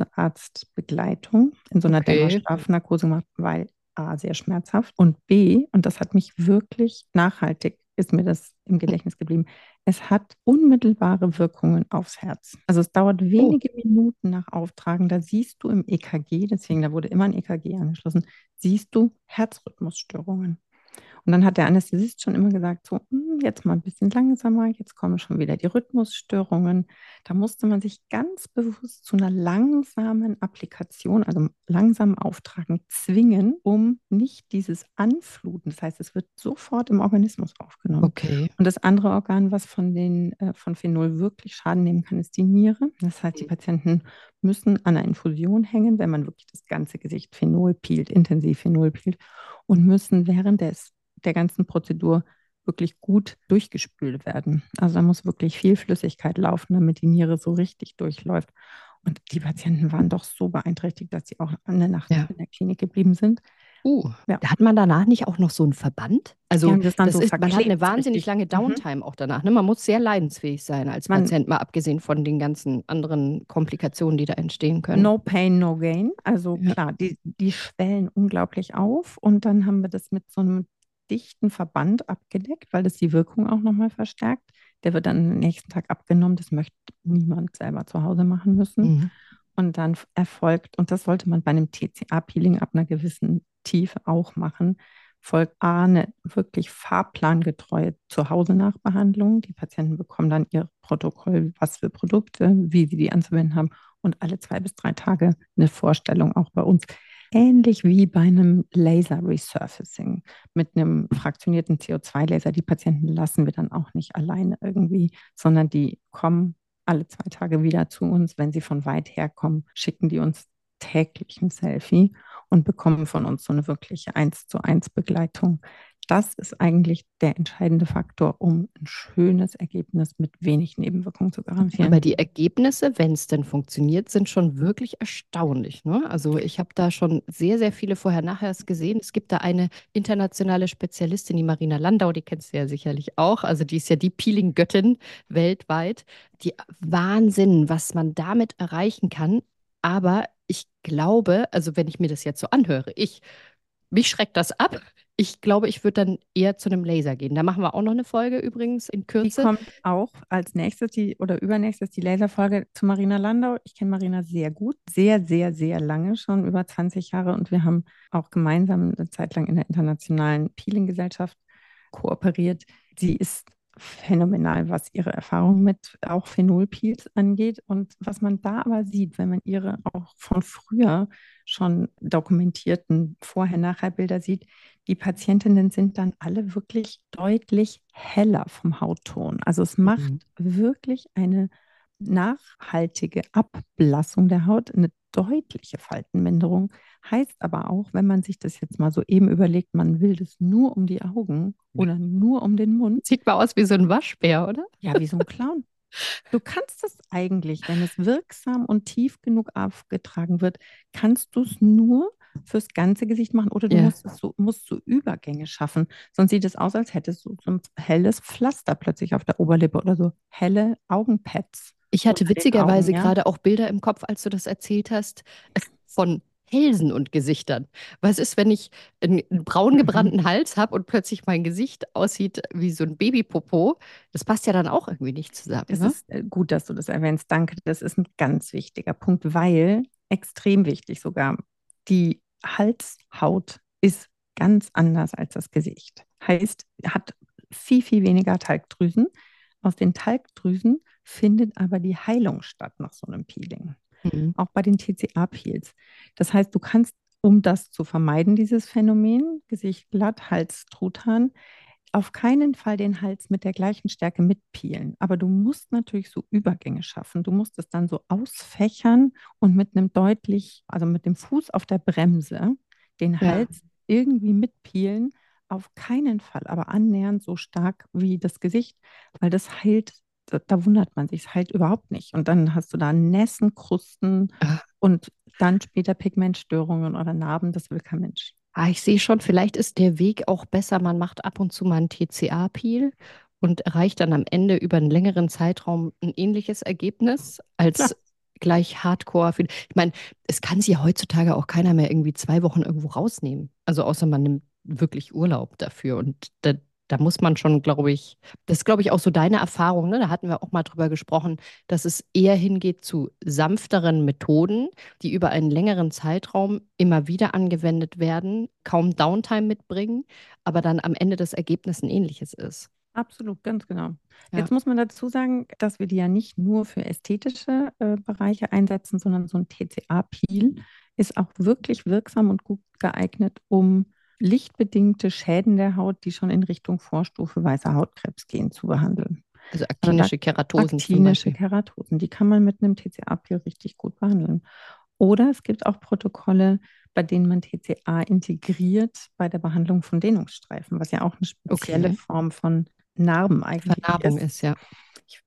Narkosearztbegleitung in so einer Okay. Dämmerstrafnarkose gemacht, weil A, sehr schmerzhaft und B, und das hat mich wirklich nachhaltig, ist mir das im Gedächtnis geblieben, es hat unmittelbare Wirkungen aufs Herz. Also es dauert Oh, wenige Minuten nach Auftragen, da siehst du im E K G, deswegen da wurde immer ein E K G angeschlossen, siehst du Herzrhythmusstörungen. Und dann hat der Anästhesist schon immer gesagt, so, "Hm, jetzt mal ein bisschen langsamer, jetzt kommen schon wieder die Rhythmusstörungen." Da musste man sich ganz bewusst zu einer langsamen Applikation, also langsamen Auftragen zwingen, um nicht dieses Anfluten, das heißt, es wird sofort im Organismus aufgenommen. okay. Und das andere Organ, was von den, äh, von Phenol wirklich Schaden nehmen kann, ist die Niere. Das heißt, die Patienten müssen an einer Infusion hängen, wenn man wirklich das ganze Gesicht Phenol peelt, intensiv Phenol peelt und müssen während des, der ganzen Prozedur wirklich gut durchgespült werden. Also da muss wirklich viel Flüssigkeit laufen, damit die Niere so richtig durchläuft. Und die Patienten waren doch so beeinträchtigt, dass sie auch eine Nacht Ja. in der Klinik geblieben sind. Uh, Ja, da hat man danach nicht auch noch so einen Verband? die Also haben das dann das so ist, man hat eine verklebt, wahnsinnig richtig. lange Mhm. Downtime auch danach. Ne? Man muss sehr leidensfähig sein als Man, Patient, mal abgesehen von den ganzen anderen Komplikationen, die da entstehen können. no pain, no gain. Also Ja. klar, die, die schwellen unglaublich auf und dann haben wir das mit so einem dichten Verband abgedeckt, weil das die Wirkung auch nochmal verstärkt. Der wird dann am nächsten Tag abgenommen. Das möchte niemand selber zu Hause machen müssen. Mhm. Und dann erfolgt, und das sollte man bei einem T C A-Peeling ab einer gewissen Tiefe auch machen, folgt A, eine wirklich fahrplangetreue Zuhause-Nachbehandlung. Die Patienten bekommen dann ihr Protokoll, was für Produkte, wie sie die anzuwenden haben und alle zwei bis drei Tage eine Vorstellung auch bei uns. Ähnlich wie bei einem Laser Resurfacing mit einem fraktionierten C O zwei Laser. Die Patienten lassen wir dann auch nicht alleine irgendwie, sondern die kommen alle zwei Tage wieder zu uns. Wenn sie von weit her kommen, schicken die uns täglich ein Selfie und bekommen von uns so eine wirkliche eins zu eins Begleitung. Das ist eigentlich der entscheidende Faktor, um ein schönes Ergebnis mit wenig Nebenwirkungen zu Aber garantieren. die Ergebnisse, wenn es denn funktioniert, sind schon wirklich erstaunlich. Ne? Also ich habe da schon sehr, sehr viele Vorher-Nachhers gesehen. Es gibt da eine internationale Spezialistin, die Marina Landau, die kennst du ja sicherlich auch. Also die ist ja die Peeling-Göttin weltweit. Die Wahnsinn, was man damit erreichen kann. Aber ich glaube, also wenn ich mir das jetzt so anhöre, ich mich schreckt das ab. Ich glaube, ich würde dann eher zu einem Laser gehen. Da machen wir auch noch eine Folge übrigens in Die Kürze. kommt auch als nächstes die, oder übernächstes die Laserfolge zu Marina Landau. Ich kenne Marina sehr gut, sehr, sehr, sehr lange, schon über zwanzig Jahre. Und wir haben auch gemeinsam eine Zeit lang in der Internationalen Peeling-Gesellschaft kooperiert. Sie ist phänomenal, was ihre Erfahrung mit auch Phenolpeels angeht. Und was man da aber sieht, wenn man ihre auch von früher schon dokumentierten Vorher-Nachher-Bilder sieht, die Patientinnen sind dann alle wirklich deutlich heller vom Hautton. Also es macht Mhm. wirklich eine nachhaltige Abblassung der Haut, eine deutliche Faltenminderung. Heißt aber auch, wenn man sich das jetzt mal so eben überlegt, man will das nur um die Augen oder nur um den Mund, Sieht mal aus wie so ein Waschbär, oder? ja, wie so ein Clown. Du kannst es eigentlich, wenn es wirksam und tief genug aufgetragen wird, kannst du es nur fürs ganze Gesicht machen oder du Ja. musst es so, musst so Übergänge schaffen. Sonst sieht es aus, als hättest du so ein helles Pflaster plötzlich auf der Oberlippe oder so helle Augenpads Ich hatte unter den Augen, witzigerweise ja. gerade auch Bilder im Kopf, als du das erzählt hast, von Hälsen und Gesichtern. Was ist, wenn ich einen, einen braun Mhm. gebrannten Hals habe und plötzlich mein Gesicht aussieht wie so ein Babypopo? Das passt ja dann auch irgendwie nicht zusammen, Das ne? ist äh, gut, dass du das erwähnst. Danke. Das ist ein ganz wichtiger Punkt, weil extrem wichtig sogar, die Halshaut ist ganz anders als das Gesicht. Heißt, hat viel, viel weniger Talgdrüsen. Aus den Talgdrüsen findet aber die Heilung statt nach so einem Peeling. Mhm. Auch bei den T C A-Peels. Das heißt, du kannst, um das zu vermeiden, dieses Phänomen, Gesicht glatt, Hals Truthahn, auf keinen Fall den Hals mit der gleichen Stärke mitpeelen. Aber du musst natürlich so Übergänge schaffen. Du musst es dann so ausfächern und mit einem deutlich, also mit dem Fuß auf der Bremse, den Ja. Hals irgendwie mitpeelen. Auf keinen Fall, aber annähernd so stark wie das Gesicht, weil das heilt, da, da wundert man sich, es heilt überhaupt nicht. Und dann hast du da Nässen, Krusten Ah, und dann später Pigmentstörungen oder Narben, das will kein Mensch. ah, ich sehe schon, vielleicht ist der Weg auch besser. Man macht ab und zu mal einen T C A-Peel und erreicht dann am Ende über einen längeren Zeitraum ein ähnliches Ergebnis Klar. als gleich Hardcore. für- Ich meine, es kann sich ja heutzutage auch keiner mehr irgendwie zwei Wochen irgendwo rausnehmen. Also außer man nimmt wirklich Urlaub dafür. Und da, da muss man schon, glaube ich, das ist, glaube ich, auch so deine Erfahrung, ne? Da hatten wir auch mal drüber gesprochen, dass es eher hingeht zu sanfteren Methoden, die über einen längeren Zeitraum immer wieder angewendet werden, kaum Downtime mitbringen, aber dann am Ende das Ergebnis ein ähnliches ist. Absolut, ganz genau. Ja. Jetzt muss man dazu sagen, dass wir die ja nicht nur für ästhetische äh, Bereiche einsetzen, sondern so ein T C A-Peel ist auch wirklich wirksam und gut geeignet, um lichtbedingte Schäden der Haut, die schon in Richtung Vorstufe weißer Hautkrebs gehen, zu behandeln. Also Also da aktinische Keratosen zum aktinische Beispiel. Keratosen, die kann man mit einem T C A-Peel richtig gut behandeln. Oder es gibt auch Protokolle, bei denen man T C A integriert bei der Behandlung von Dehnungsstreifen, was ja auch eine spezielle Okay. Form von Narben eigentlich Vernarbung ist. ist, ja. Ich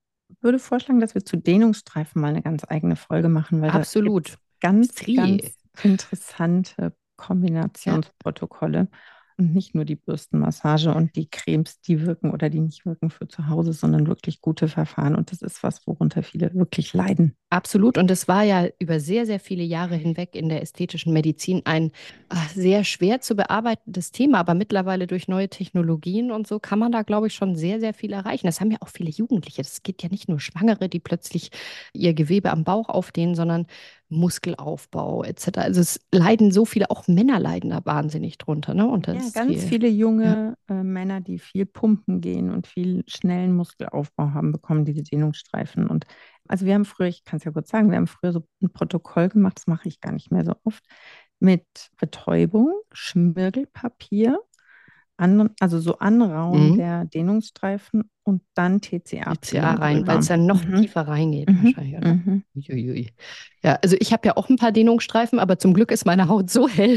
würde vorschlagen, dass wir zu Dehnungsstreifen mal eine ganz eigene Folge machen, weil da gibt es Absolut. ganz, Strie. ganz interessante Ja. Kombinationsprotokolle und nicht nur die Bürstenmassage und die Cremes, die wirken oder die nicht wirken für zu Hause, sondern wirklich gute Verfahren. Und das ist was, worunter viele wirklich leiden. Absolut. Und es war ja über sehr, sehr viele Jahre hinweg in der ästhetischen Medizin ein äh, sehr schwer zu bearbeitendes Thema. Aber mittlerweile durch neue Technologien und so kann man da, glaube ich, schon sehr, sehr viel erreichen. Das haben ja auch viele Jugendliche. Das geht ja nicht nur Schwangere, die plötzlich ihr Gewebe am Bauch aufdehnen, sondern Muskelaufbau et cetera. Also es leiden so viele, auch Männer leiden da wahnsinnig drunter, ne? Und Ja, das ganz viel. viele Ja. junge äh, Männer, die viel pumpen gehen und viel schnellen Muskelaufbau haben, bekommen diese Dehnungsstreifen. Und also wir haben früher, ich kann es ja kurz sagen, wir haben früher so ein Protokoll gemacht, das mache ich gar nicht mehr so oft, mit Betäubung, Schmirgelpapier, an, also so Anrauen Mhm. der Dehnungsstreifen und dann Die C A T C A-Peeling rein, weil es drüber. dann noch Mhm, tiefer reingeht mhm, wahrscheinlich, oder? mhm. Uiuiui. Ja, also ich habe ja auch ein paar Dehnungsstreifen, aber zum Glück ist meine Haut so hell,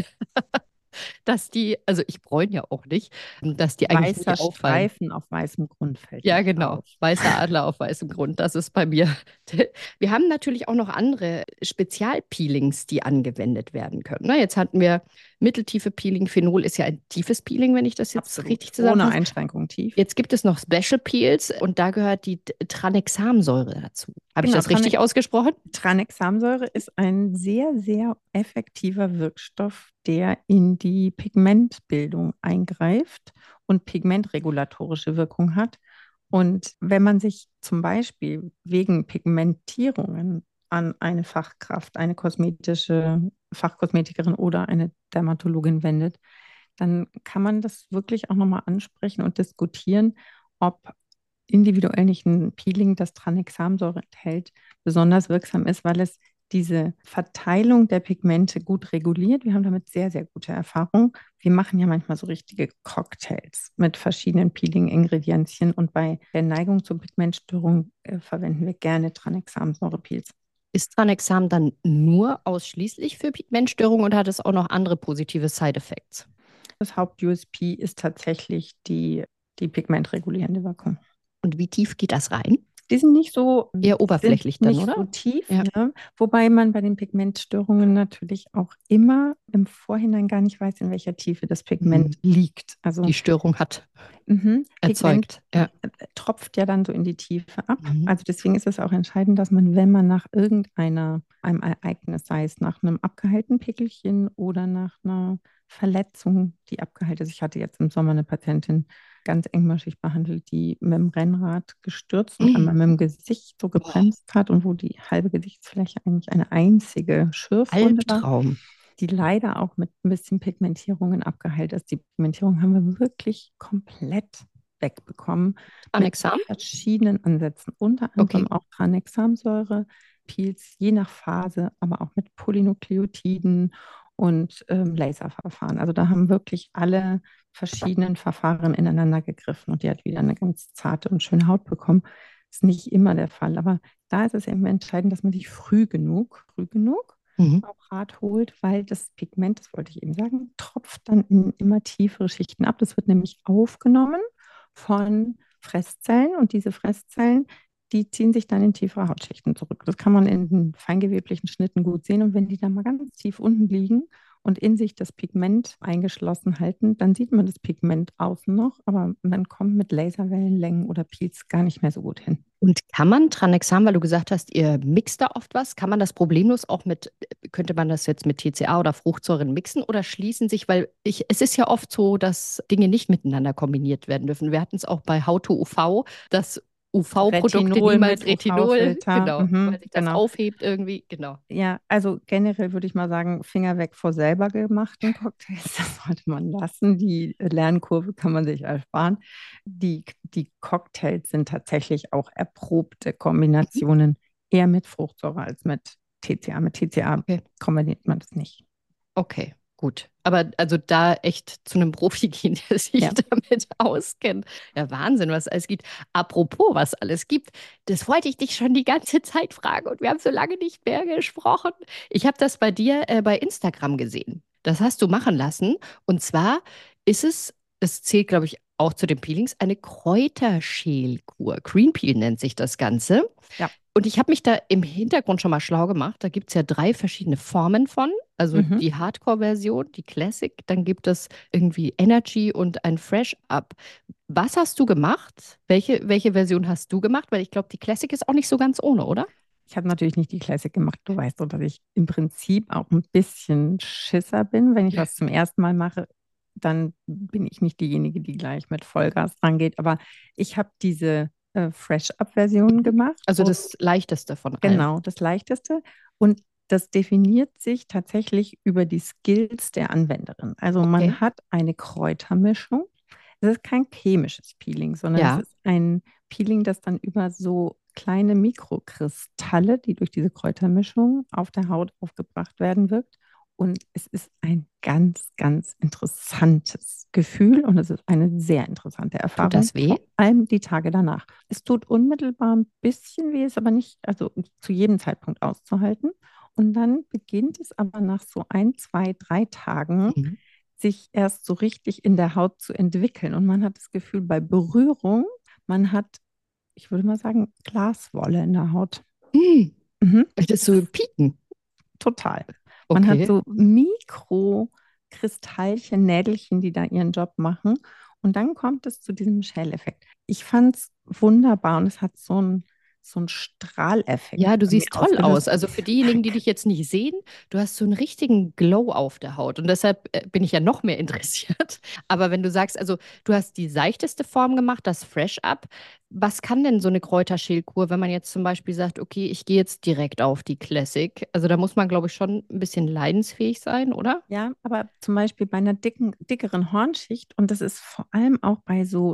dass die, also ich bräune ja auch nicht, dass die eigentlich Weißer nie auffallen. Streifen auf weißem Grund fällt Ja, nicht genau. auf. Weißer Adler auf weißem Grund, das ist bei mir. Wir haben natürlich auch noch andere Spezialpeelings, die angewendet werden können. Na, jetzt hatten wir mitteltiefe Peeling. Phenol ist ja ein tiefes Peeling, wenn ich das jetzt Absolut. richtig Ohne zusammenfasse. Einschränkung tief. Jetzt gibt es noch Special Peels und da gehört die Tranexamsäure dazu. Habe ich Genau, das richtig ausgesprochen? Tranexamsäure ist ein sehr, sehr effektiver Wirkstoff, der in die Pigmentbildung eingreift und pigmentregulatorische Wirkung hat. Und wenn man sich zum Beispiel wegen Pigmentierungen an eine Fachkraft, eine kosmetische Fachkosmetikerin oder eine Dermatologin wendet, dann kann man das wirklich auch nochmal ansprechen und diskutieren, ob individuell nicht ein Peeling, das Tranexamsäure enthält, besonders wirksam ist, weil es diese Verteilung der Pigmente gut reguliert. Wir haben damit sehr, sehr gute Erfahrungen. Wir machen ja manchmal so richtige Cocktails mit verschiedenen Peeling-Ingredienzien und bei der Neigung zur Pigmentstörung äh, verwenden wir gerne Tranexamsäure-Peels. Ist Tranexam dann nur ausschließlich für Pigmentstörungen oder hat es auch noch andere positive Side-Effects? Das Haupt-U S P ist tatsächlich die, die pigmentregulierende Wirkung. Und wie tief geht das rein? Die sind nicht so, Eher die sind oberflächlich dann, nicht oder? so tief, Ja. ja. Wobei man bei den Pigmentstörungen natürlich auch immer im Vorhinein gar nicht weiß, in welcher Tiefe das Pigment Hm. liegt. Also Die Störung hat mhm, Pigment erzeugt. Ja. äh, tropft ja dann so in die Tiefe ab. Mhm. Also deswegen ist es auch entscheidend, dass man, wenn man nach irgendeiner, einem Ereignis, sei es nach einem abgeheilten Pickelchen oder nach einer Verletzung, die abgeheilt ist. Ich hatte jetzt im Sommer eine Patientin ganz engmaschig behandelt, die mit dem Rennrad gestürzt und einmal Mhm. mit dem Gesicht so Boah, gebremst hat und wo die halbe Gesichtsfläche eigentlich eine einzige Schürfwunde war, Albtraum. die leider auch mit ein bisschen Pigmentierungen abgeheilt ist. Die Pigmentierung haben wir wirklich komplett wegbekommen mit Tranexam? verschiedenen Ansätzen, unter anderem Okay. auch Tranexamsäure, Peels, je nach Phase, aber auch mit Polynukleotiden und ähm, Laserverfahren. Also da haben wirklich alle verschiedenen Verfahren ineinander gegriffen und die hat wieder eine ganz zarte und schöne Haut bekommen. Ist nicht immer der Fall, aber da ist es eben entscheidend, dass man sich früh genug, früh genug Mhm. auch Rat holt, weil das Pigment, das wollte ich eben sagen, tropft dann in immer tiefere Schichten ab. Das wird nämlich aufgenommen von Fresszellen und diese Fresszellen, die ziehen sich dann in tiefere Hautschichten zurück. Das kann man in den feingeweblichen Schnitten gut sehen. Und wenn die dann mal ganz tief unten liegen und in sich das Pigment eingeschlossen halten, dann sieht man das Pigment außen noch, aber man kommt mit Laserwellenlängen oder Peels gar nicht mehr so gut hin. Und kann man Tranexam, weil du gesagt hast, ihr mixt da oft was, kann man das problemlos auch mit, könnte man das jetzt mit T C A oder Fruchtsäuren mixen oder schließen sich, weil ich, es ist ja oft so, dass Dinge nicht miteinander kombiniert werden dürfen. Wir hatten es auch bei How to U V, dass U V-Produkte Retinol niemals mit Retinol, U V-Filter, genau, weil mhm, sich das genau. aufhebt irgendwie, genau. Ja, also generell würde ich mal sagen, Finger weg vor selber gemachten Cocktails. Das sollte man lassen. Die Lernkurve kann man sich ersparen. Die, die Cocktails sind tatsächlich auch erprobte Mhm. Kombinationen, eher mit Fruchtsäure als mit T C A. Mit T C A Okay. kombiniert man das nicht. Okay, gut. Aber also da echt zu einem Profi gehen, der sich Ja. damit auskennt. Ja, Wahnsinn, was es alles gibt. Apropos, was alles gibt, das wollte ich dich schon die ganze Zeit fragen und wir haben so lange nicht mehr gesprochen. Ich habe das bei dir äh, bei Instagram gesehen. Das hast du machen lassen. Und zwar ist es, es zählt, glaube ich, auch zu den Peelings eine Kräuterschälkur. Green Peel nennt sich das Ganze. Ja. Und ich habe mich da im Hintergrund schon mal schlau gemacht. Da gibt es ja drei verschiedene Formen von. Also Mhm. die Hardcore-Version, die Classic, dann gibt es irgendwie Energy und ein Fresh Up. Was hast du gemacht? Welche, welche Version hast du gemacht? Weil ich glaube, die Classic ist auch nicht so ganz ohne, oder? Ich habe natürlich nicht die Classic gemacht. Du weißt doch, dass ich im Prinzip auch ein bisschen Schisser bin. Wenn ich was zum ersten Mal mache, dann bin ich nicht diejenige, die gleich mit Vollgas rangeht. Aber ich habe diese äh, Fresh-Up-Version gemacht. Also Und das leichteste von allem. genau, das Leichteste. Und das definiert sich tatsächlich über die Skills der Anwenderin. Also Okay. man hat eine Kräutermischung. Es ist kein chemisches Peeling, sondern es Ja. ist ein Peeling, das dann über so kleine Mikrokristalle, die durch diese Kräutermischung auf der Haut aufgebracht werden, wirkt. Und es ist ein ganz, ganz interessantes Gefühl und es ist eine sehr interessante Tut Erfahrung, das weh? vor allem die Tage danach. Es tut unmittelbar ein bisschen weh, ist aber nicht, also zu jedem Zeitpunkt auszuhalten. Und dann beginnt es aber nach so ein, zwei, drei Tagen Mhm. sich erst so richtig in der Haut zu entwickeln. Und man hat das Gefühl, bei Berührung, man hat, ich würde mal sagen, Glaswolle in der Haut. Hm. Mhm. Das ist Es so ist pieken. total. Man hat Okay. so Mikrokristallchen, Nädelchen, die da ihren Job machen. Und dann kommt es zu diesem Shell-Effekt. Ich fand es wunderbar und es hat so einen so einen Strahleffekt Ja, du bei mir siehst toll aus. ausgelöst. Also für diejenigen, die Danke. dich jetzt nicht sehen, du hast so einen richtigen Glow auf der Haut. Und deshalb äh, bin ich ja noch mehr interessiert. Aber wenn du sagst, also du hast die seichteste Form gemacht, das Fresh Up. Was kann denn so eine Kräuterschälkur, wenn man jetzt zum Beispiel sagt, okay, ich gehe jetzt direkt auf die Classic? Also da muss man, glaube ich, schon ein bisschen leidensfähig sein, oder? Ja, aber zum Beispiel bei einer dicken, dickeren Hornschicht, und das ist vor allem auch bei so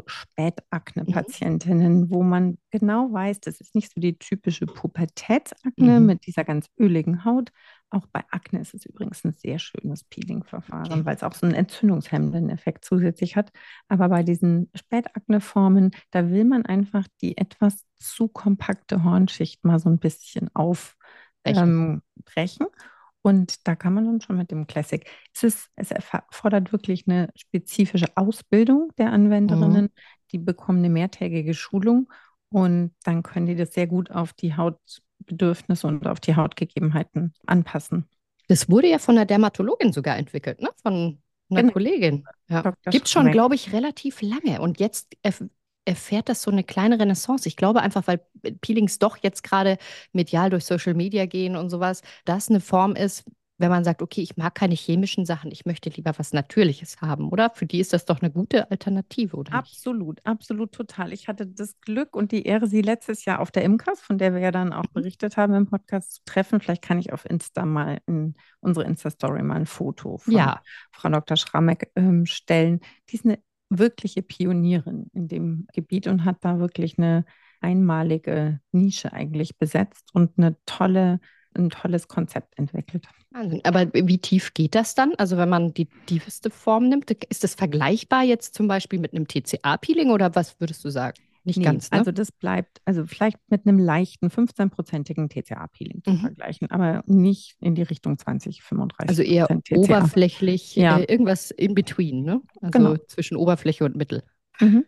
Mhm. Spätakne-Patientinnen, wo man genau weiß, das ist nicht so die typische Pubertätsakne Mhm. mit dieser ganz öligen Haut. Auch bei Akne ist es übrigens ein sehr schönes Okay. Peeling-Verfahren, weil es auch so einen entzündungshemmenden Effekt zusätzlich hat. Aber bei diesen Spätakne-Formen, da will man einfach die etwas zu kompakte Hornschicht mal so ein bisschen Brechen. aufbrechen. Und da kann man dann schon mit dem Classic. Es ist, es erfordert wirklich eine spezifische Ausbildung der Mhm. Anwenderinnen. Die bekommen eine mehrtägige Schulung und dann können die das sehr gut auf die Hautbedürfnisse und auf die Hautgegebenheiten anpassen. Das wurde ja von einer Dermatologin sogar entwickelt, ne? Von einer Genau, Kollegin. Ja. Doktor Gibt schon, Schrammeck. glaube ich, relativ lange. Und jetzt erf erfährt das so eine kleine Renaissance. Ich glaube einfach, weil Peelings doch jetzt gerade medial durch Social Media gehen und sowas, das eine Form ist, wenn man sagt, okay, ich mag keine chemischen Sachen, ich möchte lieber was Natürliches haben, oder? Für die ist das doch eine gute Alternative, oder nicht? Absolut, absolut total. Ich hatte das Glück und die Ehre, sie letztes Jahr auf der IMCAS, von der wir ja dann auch Mhm. berichtet haben im Podcast, zu treffen. Vielleicht kann ich auf Insta mal in unsere Insta-Story mal ein Foto von Ja, Frau Doktor Schrammeck ähm, stellen. Die ist eine wirkliche Pionierin in dem Gebiet und hat da wirklich eine einmalige Nische eigentlich besetzt und eine tolle, ein tolles Konzept entwickelt. Wahnsinn. Aber wie tief geht das dann? Also wenn man die tiefste Form nimmt, ist das vergleichbar jetzt zum Beispiel mit einem T C A-Peeling oder was würdest du sagen? Nicht Nee, ganz, ne? also das bleibt, also vielleicht mit einem leichten fünfzehn-prozentigen T C A-Peeling zu Mhm. vergleichen, aber nicht in die Richtung zwanzig, Also 35 eher Prozent T C A. oberflächlich, äh, Ja, irgendwas in between, ne? Also genau. zwischen Oberfläche und Mittel. Mhm.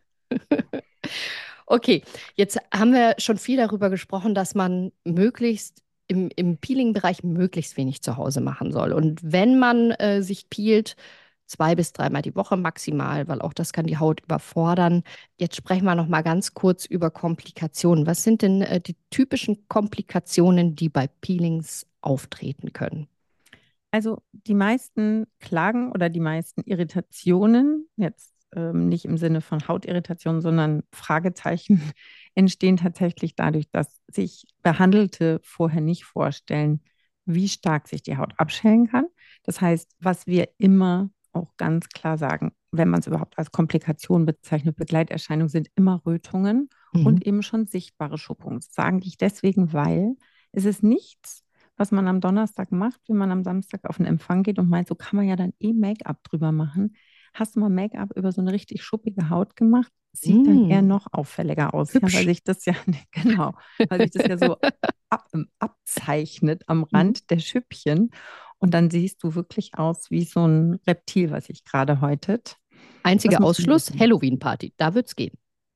Okay, jetzt haben wir schon viel darüber gesprochen, dass man möglichst im, im Peeling-Bereich möglichst wenig zu Hause machen soll. Und wenn man äh, sich peelt, zwei bis dreimal die Woche maximal, weil auch das kann die Haut überfordern. Jetzt sprechen wir noch mal ganz kurz über Komplikationen. Was sind denn äh, die typischen Komplikationen, die bei Peelings auftreten können? Also die meisten Klagen oder die meisten Irritationen, jetzt ähm, nicht im Sinne von Hautirritationen, sondern Fragezeichen, entstehen tatsächlich dadurch, dass sich Behandelte vorher nicht vorstellen, wie stark sich die Haut abschälen kann. Das heißt, was wir immer auch ganz klar sagen, wenn man es überhaupt als Komplikation bezeichnet, Begleiterscheinungen sind immer Rötungen Mhm. und eben schon sichtbare Schuppungen. Das sage ich deswegen, weil es ist nichts, was man am Donnerstag macht, wenn man am Samstag auf einen Empfang geht und meint, so kann man ja dann eh Make-up drüber machen. Hast du mal Make-up über so eine richtig schuppige Haut gemacht? Sieht dann eher Mm, noch auffälliger aus, ja, weil hübsch. sich das ja, genau, weil sich das ja so ab, abzeichnet am Mhm. Rand der Schüppchen. Und dann siehst du wirklich aus wie so ein Reptil, was sich gerade häutet. Das Einziger muss man Ausschluss, wissen. Halloween-Party. Da wird es gehen.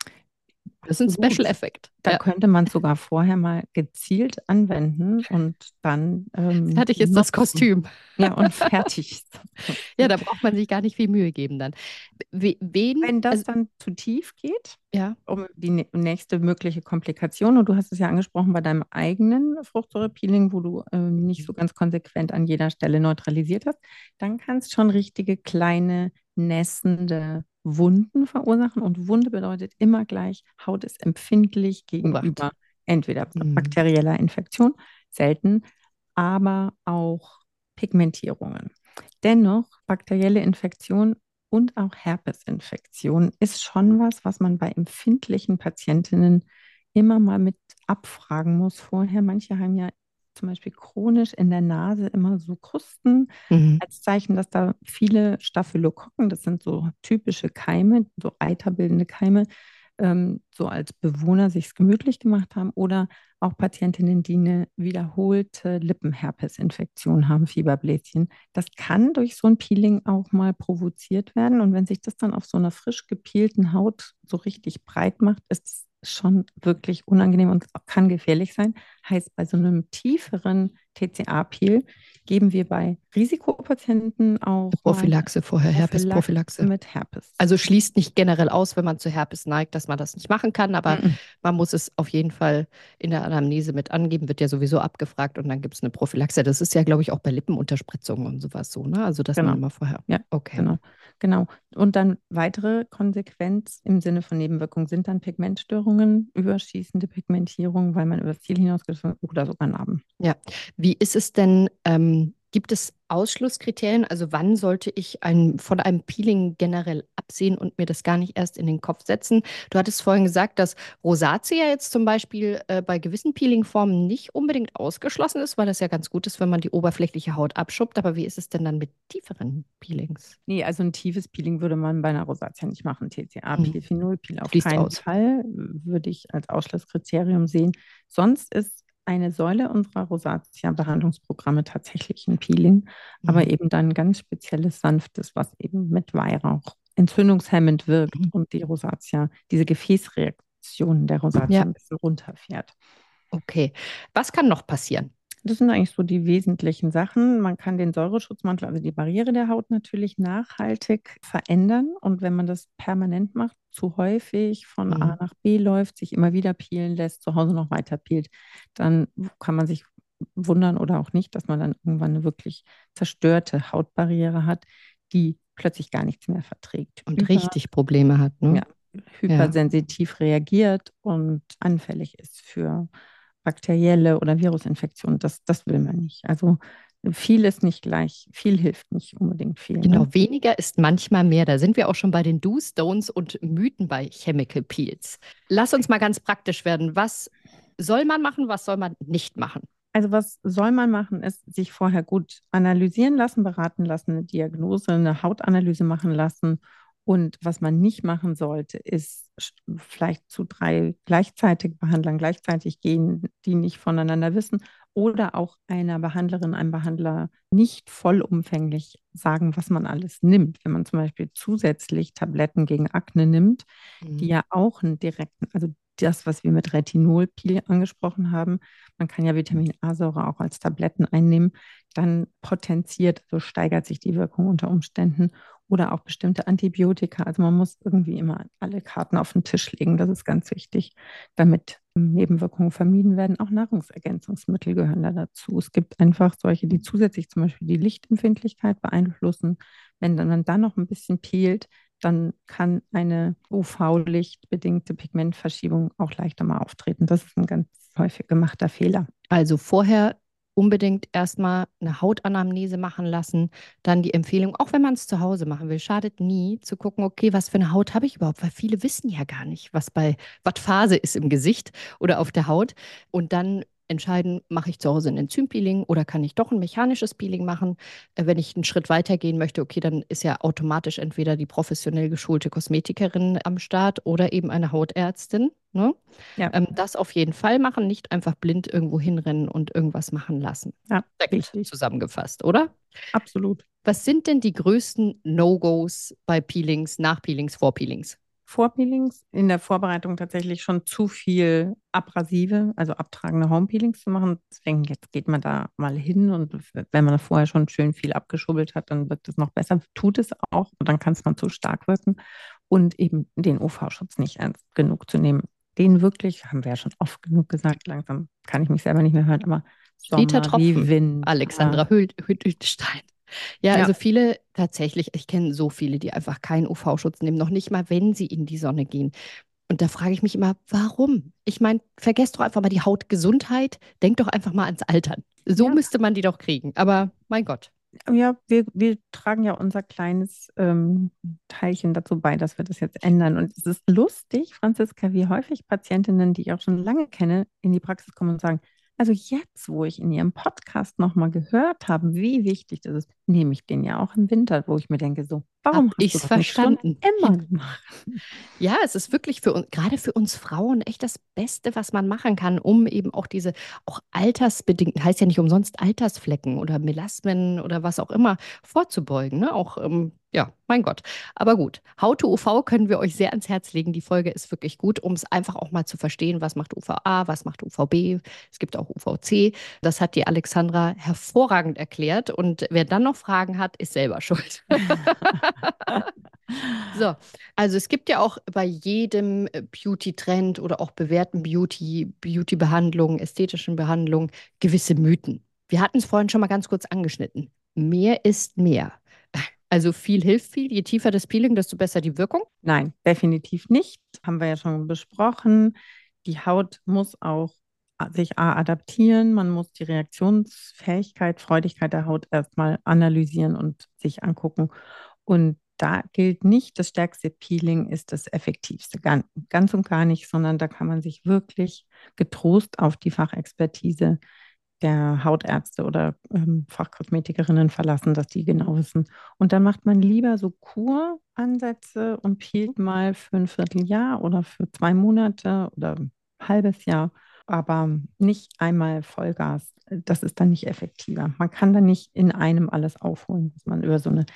Das ist ein Absolut. Special Effekt. Da Ja. könnte man es sogar vorher mal gezielt anwenden und dann ähm, Fertig ist das nutzen. Kostüm. Ja, und fertig ist das Ja, Kostüm. da braucht man sich gar nicht viel Mühe geben dann. We wen, Wenn das also, dann zu tief geht, ja. um die nä- nächste mögliche Komplikation, und du hast es ja angesprochen bei deinem eigenen Fruchtsäurepeeling, wo du ähm, nicht so ganz konsequent an jeder Stelle neutralisiert hast, dann kann es schon richtige kleine nässende Wunden verursachen. Und Wunde bedeutet immer gleich, Haut ist empfindlich Obacht. gegenüber entweder Mhm. bakterieller Infektion, selten, aber auch Pigmentierungen. Dennoch, bakterielle Infektion und auch Herpesinfektion ist schon was, was man bei empfindlichen Patientinnen immer mal mit abfragen muss vorher. Manche haben ja zum Beispiel chronisch in der Nase immer so Krusten Mhm. als Zeichen, dass da viele Staphylokokken, das sind so typische Keime, so eiterbildende Keime, ähm, so als Bewohner sich gemütlich gemacht haben, oder auch Patientinnen, die eine wiederholte Lippenherpesinfektion haben, Fieberbläschen. Das kann durch so ein Peeling auch mal provoziert werden. Und wenn sich das dann auf so einer frisch gepeelten Haut so richtig breit macht, ist es schon wirklich unangenehm und kann gefährlich sein. Heißt, bei so einem tieferen T C A-Peel geben wir bei Risikopatienten auch mal Prophylaxe vorher, Prophylaxe Herpesprophylaxe. mit Herpes. Also schließt nicht generell aus, wenn man zu Herpes neigt, dass man das nicht machen kann, aber Mhm. man muss es auf jeden Fall in der Anamnese mit angeben, wird ja sowieso abgefragt und dann gibt es eine Prophylaxe. Das ist ja, glaube ich, auch bei Lippenunterspritzungen und sowas so, ne? Also, dass man Genau. immer vorher. Ja, Okay. genau. Genau. Und dann weitere Konsequenz im Sinne von Nebenwirkungen sind dann Pigmentstörungen, überschießende Pigmentierung, weil man übers Ziel hinausgeschlossen oder sogar Narben. Ja. Wie ist es denn, ähm, gibt es Ausschlusskriterien? Also wann sollte ich ein, von einem Peeling generell absehen und mir das gar nicht erst in den Kopf setzen? Du hattest vorhin gesagt, dass Rosatia jetzt zum Beispiel äh, bei gewissen Peelingformen nicht unbedingt ausgeschlossen ist, weil das ja ganz gut ist, wenn man die oberflächliche Haut abschuppt. Aber wie ist es denn dann mit tieferen Peelings? Nee, also ein tiefes Peeling würde man bei einer Rosatia nicht machen. T C A-Peel, Hm. Phenolpeel auf Schließt keinen aus. Fall, würde ich als Ausschlusskriterium sehen. Sonst ist eine Säule unserer Rosatia-Behandlungsprogramme tatsächlich ein Peeling, aber Mhm. eben dann ganz spezielles, sanftes, was eben mit Weihrauch entzündungshemmend wirkt Mhm. und die Rosatia, diese Gefäßreaktion der Rosatia Ja, ein bisschen runterfährt. okay. Was kann noch passieren? Das sind eigentlich so die wesentlichen Sachen. Man kann den Säureschutzmantel, also die Barriere der Haut, natürlich nachhaltig verändern. Und wenn man das permanent macht, zu häufig von A Mhm. nach B läuft, sich immer wieder peelen lässt, zu Hause noch weiter peelt, dann kann man sich wundern oder auch nicht, dass man dann irgendwann eine wirklich zerstörte Hautbarriere hat, die plötzlich gar nichts mehr verträgt. Und Über, richtig Probleme hat, ne? ja, Ja. hypersensitiv reagiert und anfällig ist für bakterielle oder Virusinfektionen. Das, das will man nicht. Also viel ist nicht gleich, viel hilft nicht unbedingt viel. Genau, Ne? weniger ist manchmal mehr. Da sind wir auch schon bei den Do's, Don'ts und Mythen bei Chemical Peels. Lass uns mal ganz praktisch werden. Was soll man machen, was soll man nicht machen? Also was soll man machen, ist sich vorher gut analysieren lassen, beraten lassen, eine Diagnose, eine Hautanalyse machen lassen. Und was man nicht machen sollte, ist vielleicht zu drei gleichzeitig Behandlern gleichzeitig gehen, die nicht voneinander wissen, oder auch einer Behandlerin, einem Behandler nicht vollumfänglich sagen, was man alles nimmt. Wenn man zum Beispiel zusätzlich Tabletten gegen Akne nimmt, die Mhm. ja auch einen direkten, also das, was wir mit Retinolpil angesprochen haben, man kann ja Vitamin A-Säure auch als Tabletten einnehmen, dann potenziert, also steigert sich die Wirkung unter Umständen, oder auch bestimmte Antibiotika. Also man muss irgendwie immer alle Karten auf den Tisch legen. Das ist ganz wichtig, damit Nebenwirkungen vermieden werden. Auch Nahrungsergänzungsmittel gehören da dazu. Es gibt einfach solche, die zusätzlich zum Beispiel die Lichtempfindlichkeit beeinflussen. Wenn dann man dann noch ein bisschen peelt, dann kann eine U V-lichtbedingte Pigmentverschiebung auch leichter mal auftreten. Das ist ein ganz häufig gemachter Fehler. Also vorher unbedingt erstmal eine Hautanamnese machen lassen, dann die Empfehlung, auch wenn man es zu Hause machen will, schadet nie zu gucken, okay, was für eine Haut habe ich überhaupt, weil viele wissen ja gar nicht, was bei, was Phase ist im Gesicht oder auf der Haut und dann entscheiden, mache ich zu Hause ein Enzympeeling oder kann ich doch ein mechanisches Peeling machen. Äh, wenn ich einen Schritt weiter gehen möchte, okay, dann ist ja automatisch entweder die professionell geschulte Kosmetikerin am Start oder eben eine Hautärztin. Ne? Ja, Ähm, das auf jeden Fall machen, nicht einfach blind irgendwo hinrennen und irgendwas machen lassen. ja, Perfekt wichtig. zusammengefasst, oder? Absolut. Was sind denn die größten No-Gos bei Peelings, Nachpeelings, Vorpeelings? Vorpeelings, in der Vorbereitung tatsächlich schon zu viel abrasive, also abtragende Homepeelings zu machen. Deswegen jetzt geht man da mal hin und wenn man vorher schon schön viel abgeschubbelt hat, dann wird es noch besser. Tut es auch und dann kann es mal zu stark wirken. Und eben den U V-Schutz nicht ernst genug zu nehmen. Den wirklich, haben wir ja schon oft genug gesagt, langsam kann ich mich selber nicht mehr hören, aber Steter Sommer wie Tropfen, Winter. Alexandra Hül Hültenstein. Ja, Ja, also viele tatsächlich, ich kenne so viele, die einfach keinen U V-Schutz nehmen, noch nicht mal, wenn sie in die Sonne gehen. Und da frage ich mich immer, warum? Ich meine, vergesst doch einfach mal die Hautgesundheit, denkt doch einfach mal ans Altern. So ja, müsste man die doch kriegen. Aber mein Gott. ja, wir, wir tragen ja unser kleines ähm, Teilchen dazu bei, dass wir das jetzt ändern. Und es ist lustig, Franziska, wie häufig Patientinnen, die ich auch schon lange kenne, in die Praxis kommen und sagen, also jetzt, wo ich in Ihrem Podcast nochmal gehört habe, wie wichtig das ist, nehme ich den ja auch im Winter, wo ich mir denke, so, Hab warum hast du ich's das nicht schon verstanden? immer gemacht? Ja, es ist wirklich für uns, gerade für uns Frauen, echt das Beste, was man machen kann, um eben auch diese, auch altersbedingt, heißt ja nicht umsonst Altersflecken oder Melasmen oder was auch immer, vorzubeugen. Ne? Auch, ähm, ja, mein Gott. Aber gut, How to U V können wir euch sehr ans Herz legen. Die Folge ist wirklich gut, um es einfach auch mal zu verstehen, was macht U V A, was macht U V B. Es gibt auch U V C. Das hat die Alexandra hervorragend erklärt. Und wer dann noch Fragen hat, ist selber schuld. So, also es gibt ja auch bei jedem äh, Beauty-Trend oder auch bewährten Beauty, Beauty-Behandlungen, ästhetischen Behandlungen gewisse Mythen. Wir hatten es vorhin schon mal ganz kurz angeschnitten. Mehr ist mehr. Also viel hilft viel. Je tiefer das Peeling, desto besser die Wirkung. Nein, definitiv nicht. Haben wir ja schon besprochen. Die Haut muss auch sich A, adaptieren. Man muss die Reaktionsfähigkeit, Freudigkeit der Haut erstmal analysieren und sich angucken. Und da gilt nicht, das stärkste Peeling ist das effektivste. Ganz, ganz und gar nicht, sondern da kann man sich wirklich getrost auf die Fachexpertise der Hautärzte oder ähm, Fachkosmetikerinnen verlassen, dass die genau wissen. Und dann macht man lieber so Kuransätze und peelt mal für ein Vierteljahr oder für zwei Monate oder ein halbes Jahr, aber nicht einmal Vollgas. Das ist dann nicht effektiver. Man kann dann nicht in einem alles aufholen, was man über so eine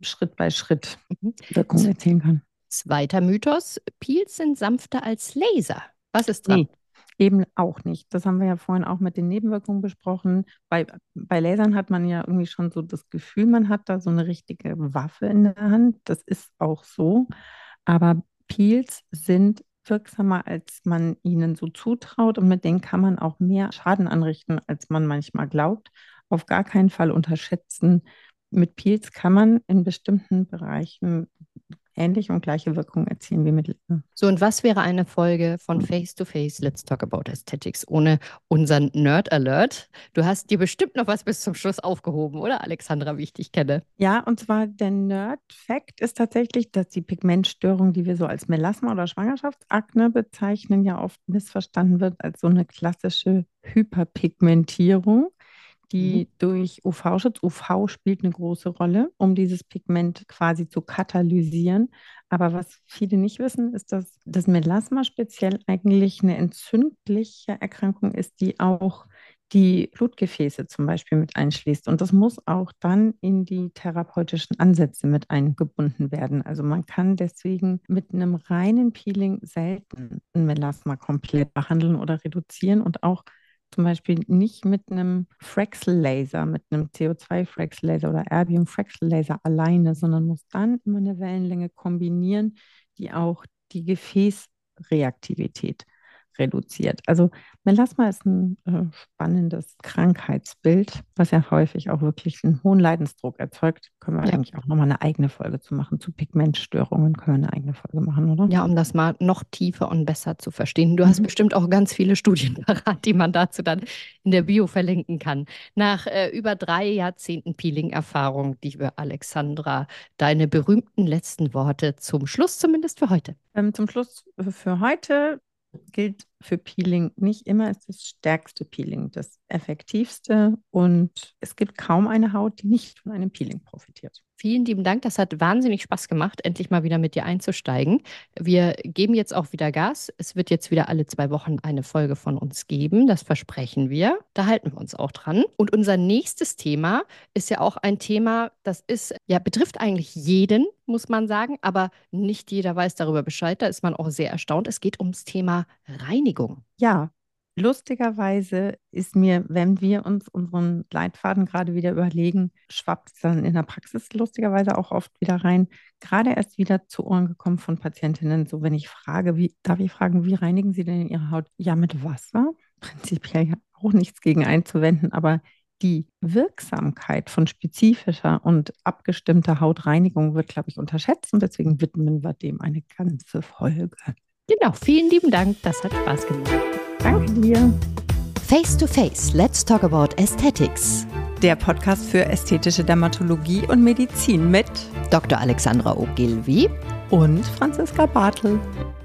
Mhm. Schritt-bei-Schritt-Wirkung Z- erzielen kann. Zweiter Mythos, Peels sind sanfter als Laser. Was ist dran? Nee, eben auch nicht. Das haben wir ja vorhin auch mit den Nebenwirkungen besprochen. Bei, bei Lasern hat man ja irgendwie schon so das Gefühl, man hat da so eine richtige Waffe in der Hand. Das ist auch so. Aber Peels sind wirksamer, als man ihnen so zutraut und mit denen kann man auch mehr Schaden anrichten, als man manchmal glaubt. Auf gar keinen Fall unterschätzen. Mit Peels kann man in bestimmten Bereichen ähnliche und gleiche Wirkung erzielen wie mit Laser. So, und was wäre eine Folge von Face to Face Let's Talk About Aesthetics ohne unseren Nerd Alert? Du hast dir bestimmt noch was bis zum Schluss aufgehoben, oder Alexandra, wie ich dich kenne? Ja, und zwar der Nerd-Fact ist tatsächlich, dass die Pigmentstörung, die wir so als Melasma oder Schwangerschaftsakne bezeichnen, ja oft missverstanden wird als so eine klassische Hyperpigmentierung, Mhm. die durch U V-Schutz, U V spielt eine große Rolle, um dieses Pigment quasi zu katalysieren. Aber was viele nicht wissen, ist, dass das Melasma speziell eigentlich eine entzündliche Erkrankung ist, die auch die Blutgefäße zum Beispiel mit einschließt. Und das muss auch dann in die therapeutischen Ansätze mit eingebunden werden. Also man kann deswegen mit einem reinen Peeling selten ein Melasma komplett behandeln oder reduzieren und auch zum Beispiel nicht mit einem Fraxel-Laser, mit einem C O zwei Fraxel-Laser oder Erbium Fraxel-Laser alleine, sondern muss dann immer eine Wellenlänge kombinieren, die auch die Gefäßreaktivität reduziert. Also Melasma ist ein äh, spannendes Krankheitsbild, was ja häufig auch wirklich einen hohen Leidensdruck erzeugt. Können wir Ja. eigentlich auch nochmal eine eigene Folge zu machen. Zu Pigmentstörungen können wir eine eigene Folge machen, oder? Ja, um das mal noch tiefer und besser zu verstehen. Du hast Mhm. bestimmt auch ganz viele Studien parat, die man dazu dann in der Bio verlinken kann. Nach äh, über drei Jahrzehnten Peeling-Erfahrung, liebe Alexandra, deine berühmten letzten Worte zum Schluss, zumindest für heute. Ähm, zum Schluss äh, für heute. gilt für Peeling nicht immer, ist das stärkste Peeling das effektivste und es gibt kaum eine Haut, die nicht von einem Peeling profitiert. Vielen lieben Dank, das hat wahnsinnig Spaß gemacht, endlich mal wieder mit dir einzusteigen. Wir geben jetzt auch wieder Gas. Es wird jetzt wieder alle zwei Wochen eine Folge von uns geben, das versprechen wir. Da halten wir uns auch dran. Und unser nächstes Thema ist ja auch ein Thema, das ist, ja, betrifft eigentlich jeden, muss man sagen, aber nicht jeder weiß darüber Bescheid. Da ist man auch sehr erstaunt. Es geht ums Thema Reinigung. Ja, lustigerweise ist mir, wenn wir uns unseren Leitfaden gerade wieder überlegen, schwappt es dann in der Praxis lustigerweise auch oft wieder rein, gerade erst wieder zu Ohren gekommen von Patientinnen. So, wenn ich frage, wie, darf ich fragen, wie reinigen Sie denn Ihre Haut? Ja, mit Wasser. Prinzipiell ja auch nichts gegen einzuwenden, aber die Wirksamkeit von spezifischer und abgestimmter Hautreinigung wird, glaube ich, unterschätzt und deswegen widmen wir dem eine ganze Folge. Genau, vielen lieben Dank, das hat Spaß gemacht. Danke dir. Face to Face, let's talk about aesthetics. Der Podcast für ästhetische Dermatologie und Medizin mit Doktor Alexandra Ogilvy und Franziska Bartel.